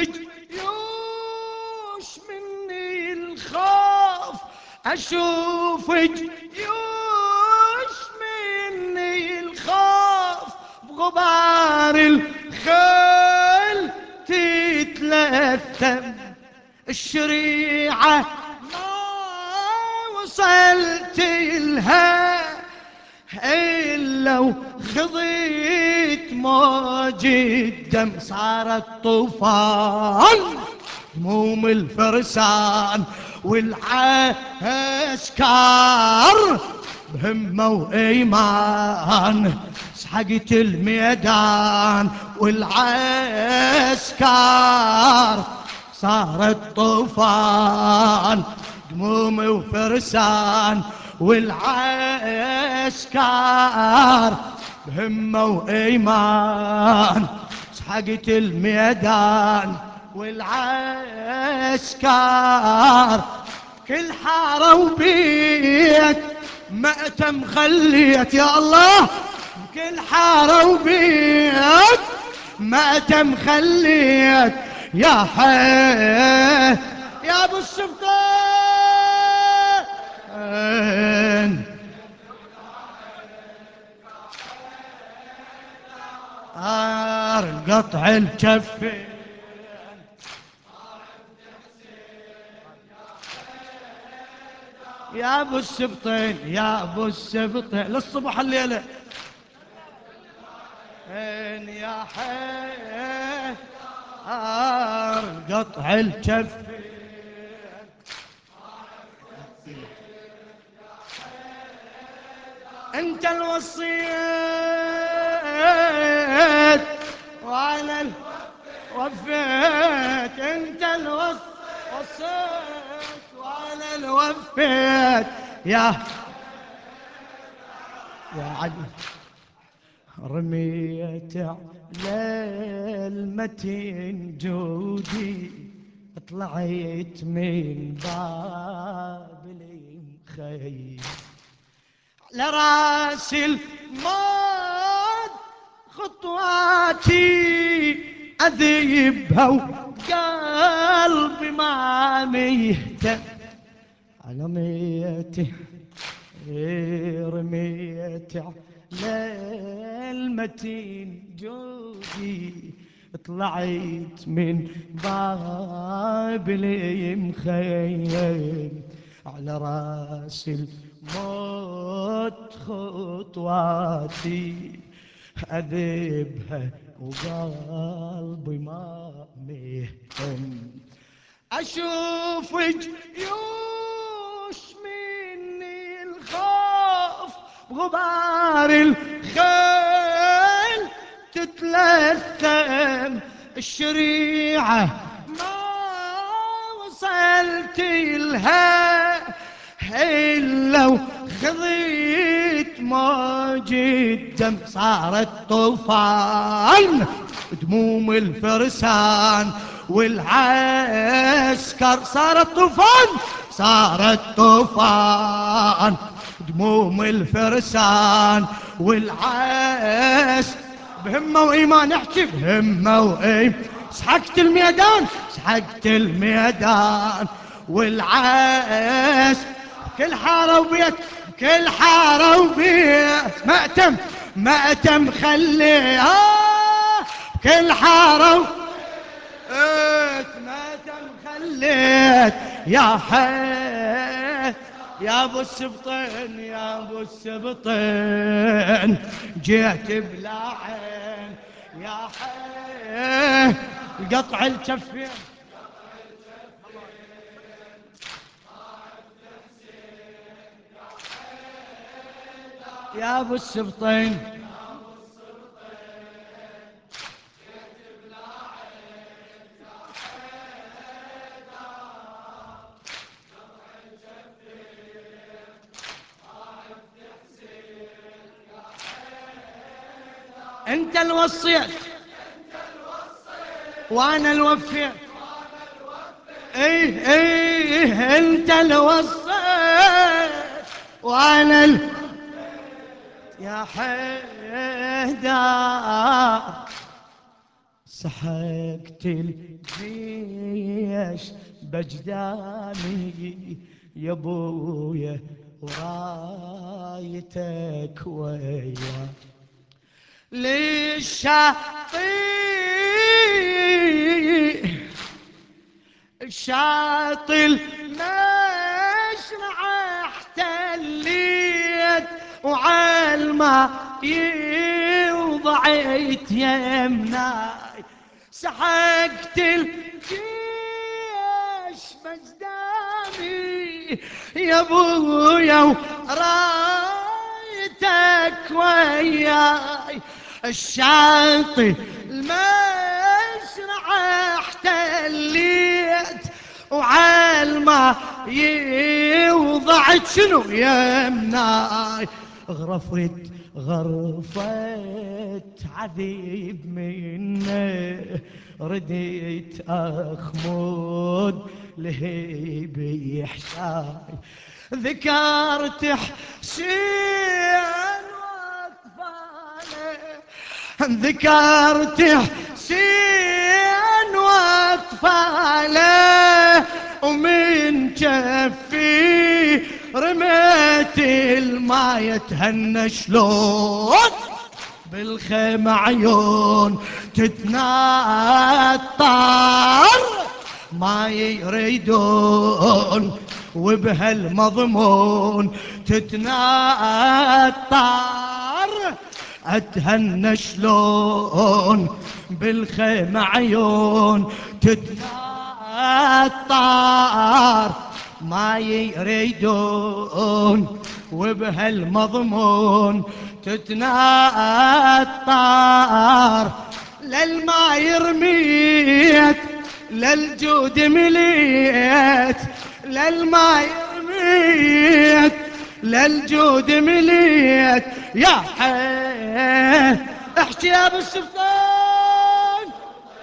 جيوش مني الخوف، أشوف جيوش مني الخوف بغبار الخيل تتلثم. الشريعة ما وصلت لها إلا وخضيت موج الدم. صارت طوفان هموم الفرسان والعسكر بهمة وإيمان سحقت الميدان والعسكر. صارت طوفان دموم وفرسان والعسكر بهمة وإيمان سحقت الميدان والعسكر. كل حارة وبيت مأتم خليت يا الله، كل حارة وبيت مأتم خليت يا حي يا ابو السبطين. قطع الكفين يا ابو السبطين يا ابو السبطين للصبح الليله يا حي قطع الكفين. انت الوصيت وانا وفيت، انت الوصيت وانا الوفيت يا عدل. رميت على المتين جودي طلعت من باب المخيم لراس الموت خطواتي أذيبها وقلبي ما ميهتم. على ميتي رميت على المتين جودي طلعت من باب المخيم على راس الموت خطواتي أذيبها وقلبي ما مهتم. أشوف جيوش مني الخوف غبار الخيل تتلثم. الشريعة ما وصلت لها إلا وخذيت موج الدم. صارت طوفان دموم الفرسان والعسكر. صارت طوفان صارت طوفان دموم الفرسان والعسكر بهمة وإيمان. احكي بهمة وإيمان سحقت الميدان سحقت الميدان والعسكر. كل حارة وبيت كل حارة وبيت مأتم خليها كل حارة مأتم خليت يا حي يا ابو السبطين يا ابو السبطين. جيت بلا عين يا حي قطع الكفين يا ابو السبطين انت الوصيت وانا الوفيت. ايه ايه انت الوصيت وانا يا حيدر سحقت الجيش بجدامي يا ابويا ورايتك ويا للشاطئ الشاطئ المشرعة احتليت وعالما وضعيت يمناي سحقت الجيش مجدامي يا ابويا ورايتك وياي الشاطئ المشرعة احتليت وعالما وضعت شنو يمناي غرفت عذيب منه رديت اخمود لهيب يحشاي ذكرت حسين واطفاله ذكرت حسين واطفاله ومن جفي رميت الماء يتهنى شلون بالخيمة عيون تتنطر ما يريدون وبهالمضمون تتنطر اتهنى شلون بالخيمة عيون تتنطر ما يريدون وبهالمضمون تتنطر للما يرميت للجود مليت للما يرميت للجود مليت يا حين احكي يا ابو السلطان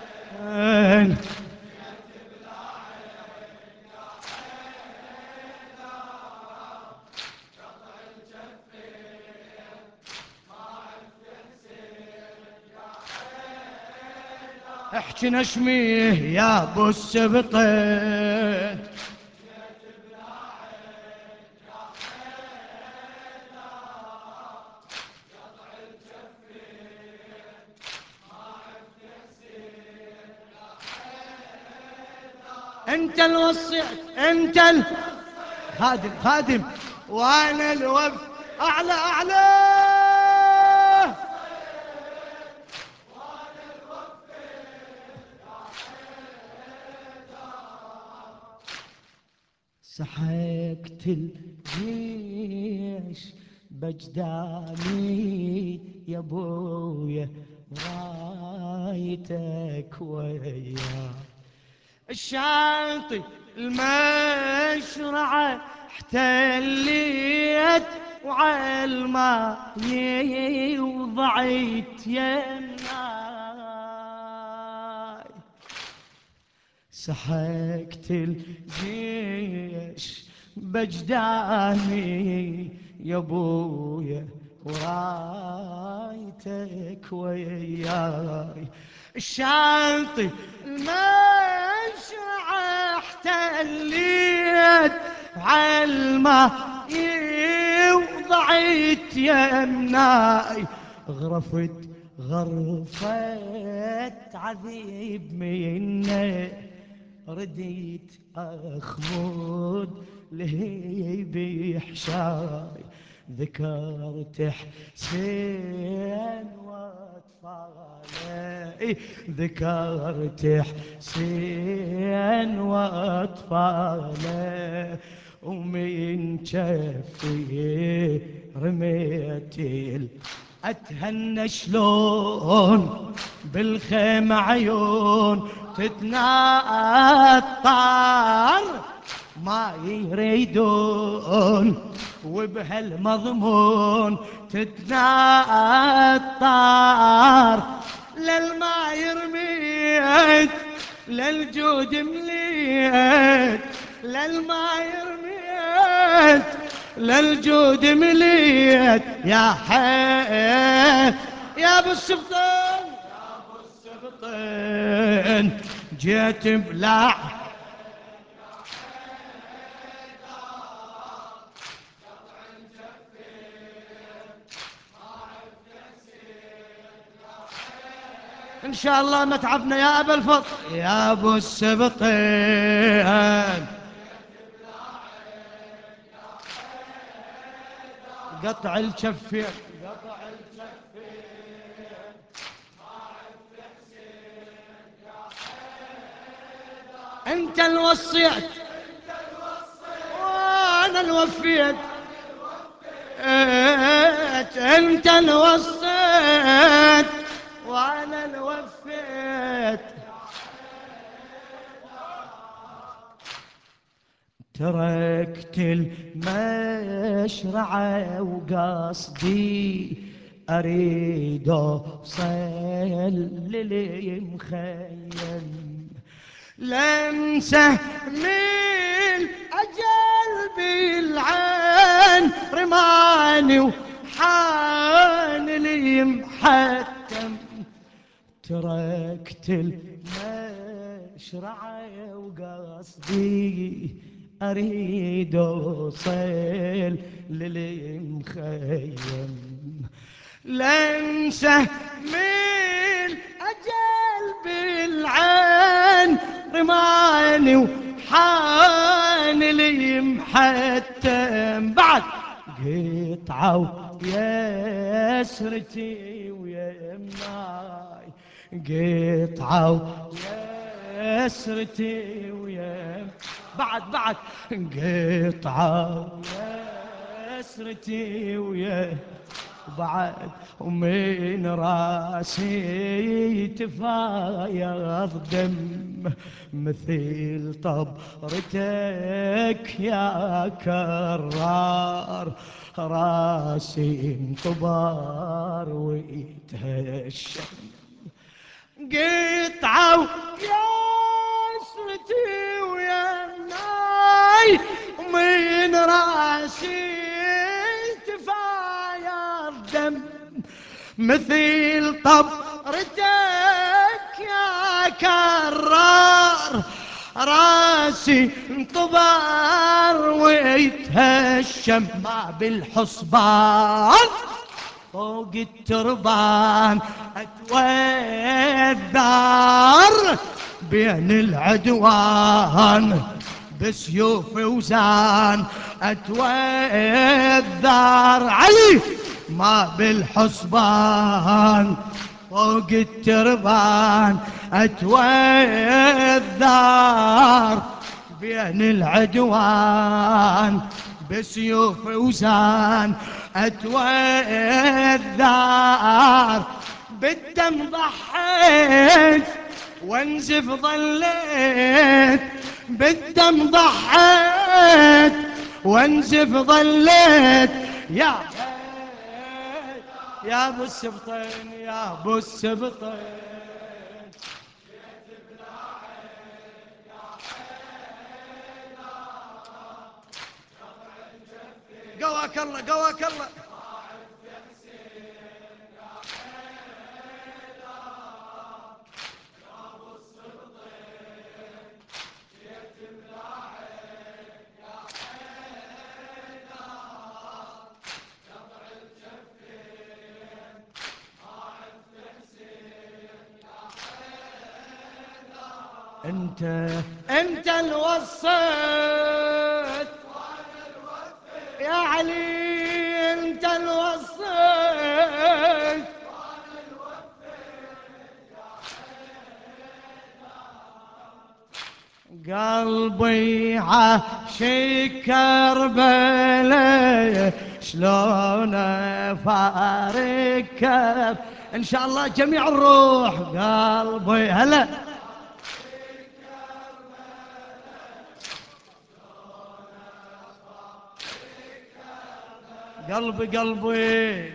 احكي نشميه يا ابو السبطين انت الوصي انت خادم خادم وانا الوف اعلى اعلى سحقت الجيش بجدامي يا ابويا رايتك ويا الشاطئ المشرعة احتليت وعالماء وضعيت يمناي سحقت الجيش بجداني يا ابويا ورايتك وياي الشاطئ المشرعة احتليت عالماء وضعيت يمناي غرفت عذيب منه رديت اخمود لهيب يحشاي ذكرت حسين واطفاله ذكرت حسين واطفاله ومن جفي رميت أتهنى شلون بالخيمة عيون تتنطر ما يريدون وبهالمضمون تتنطر للما يرميت للجود مليت للما يرميت للجود مليت يا حي يا ابو السبطين يا ابو السبطين جيت بلع ان شاء الله ما تعبنا يا ابا الفضل يا ابو السبطين قطع الشفين قطع الشفين انت الوصيت وانا الوفيت انت الوصيت وانا الوفيت تركت المشرعة وقصدي أريد أوصل للمخيم لمسه من أجل بالعين رماني وحان لي محتم تركت المشرعة وقصدي أريد أوصل للمخيم لنسه من أجل بالعين رماني وحان لي محتم بعد قطعوا يسرتي ويمناي قطعوا يسرتي ويم بعد قطعوا يسرتي ويم بعد ومن راسي تفايض دم مثل طبرتك يا كرار راسي انطبار ويتهشم قطعوا يسرتي ويمناي ومن راسي تفايض دم مثل طبرتك يا كرار راسي انطبار ويتهشم ما بالحصبان فوق التربان اتوذر بين العدوان بسيوف وزان اتوذر علي ما بالحصبان فوق التربان اتوذر بين العدوان بسيوف وزان اتوذر بالدم ضحيت وانزف ظليت بالدم ضحيت وانزف ظليت يا ابو السبطين يا ابو السبطين قواك الله قواك الله انت الوصيت يا علي انت الوصيت قلبي عاشق كربلاء شلون افارق ان شاء الله جميع الروح قلبي هلا قلبي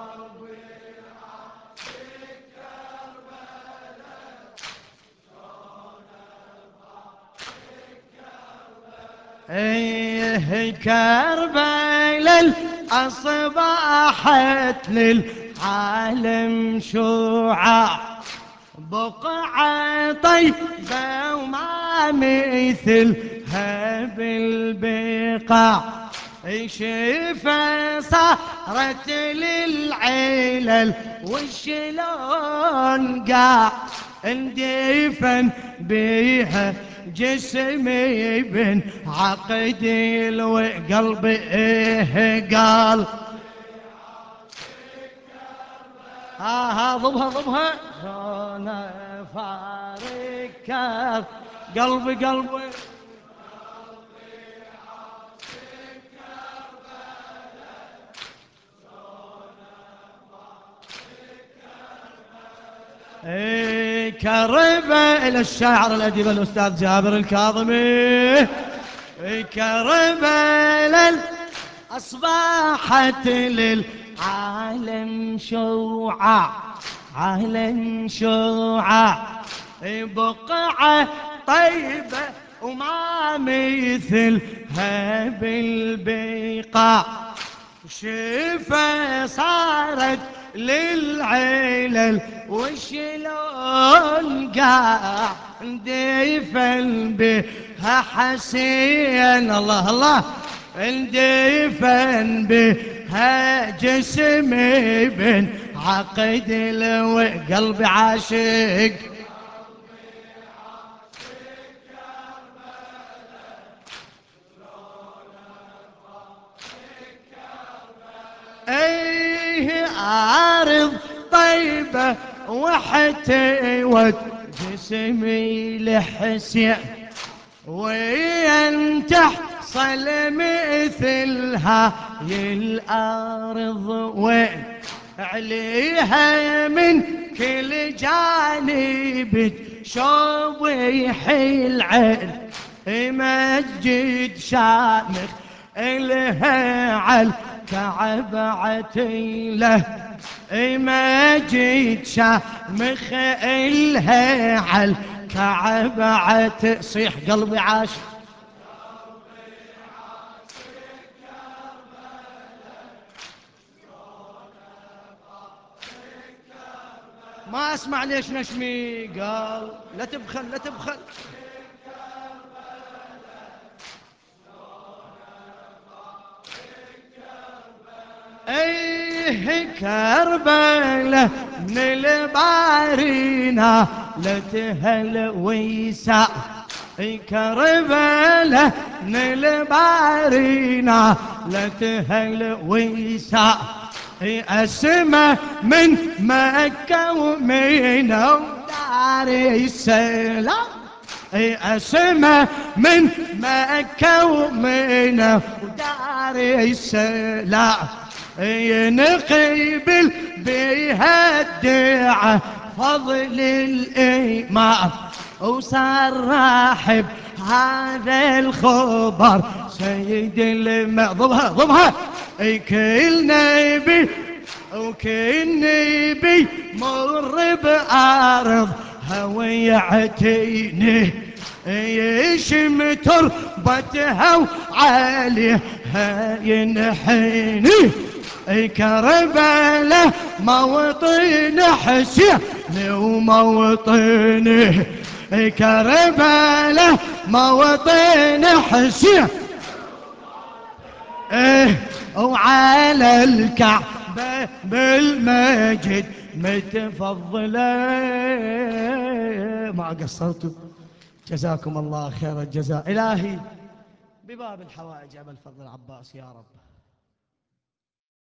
ايه كربلاء اصبحت للعالم شعاع بقعة طيبة وما مثلها بالبقاع شفا صارت للعلل وشلون قاع اندفن بيها جسمي بن عقدي وقلبي ايه قال ها ضبها انا فارق قلبي ايه كربلاء الشاعر الاديب الاستاذ جابر الكاظمي ايه كربلاء اصبحت للعالم شوعاع عالم شوعاع بقعة طيبة وما مثلها بالبقاع شفا صارت للعلل وشلون قاع اندفن بها حسين الله اندفن بها جسمي بن عقد قلبي عاشق ايه عارض طيبة وحتى جسمي لحسين وين تحصل مثلها الارض وين عليها من كل جانب شوب يحيل عين يمجد شامخ إلها عالكعب عتيله يمجد شامخ إلها عالكعب صيح قلبي عاش ما اسمع ليش نشمي قال لا تبخل ايه كربلاء من البارينا لتهل ويساء كربلاء من البارينا لتهل ويساء أسمى من مكة ومن دار السلام أسمى من مكة ومن دار السلام نقبل بها الدعاء فضل الإمام وصار راحب هذا الخبر سيد ضبها كل نبي وكل نبي مر بأرض هوي يعتيني يشم تربتها وعليها ينحيني كربلاء موطن حسين وموطني كربلاء موطن حسين وعلى الكعبة بالمجد متفضلة ما قصرتوا جزاكم الله خير الجزاء إلهي بباب الحوائج أبا الفضل العباس يا رب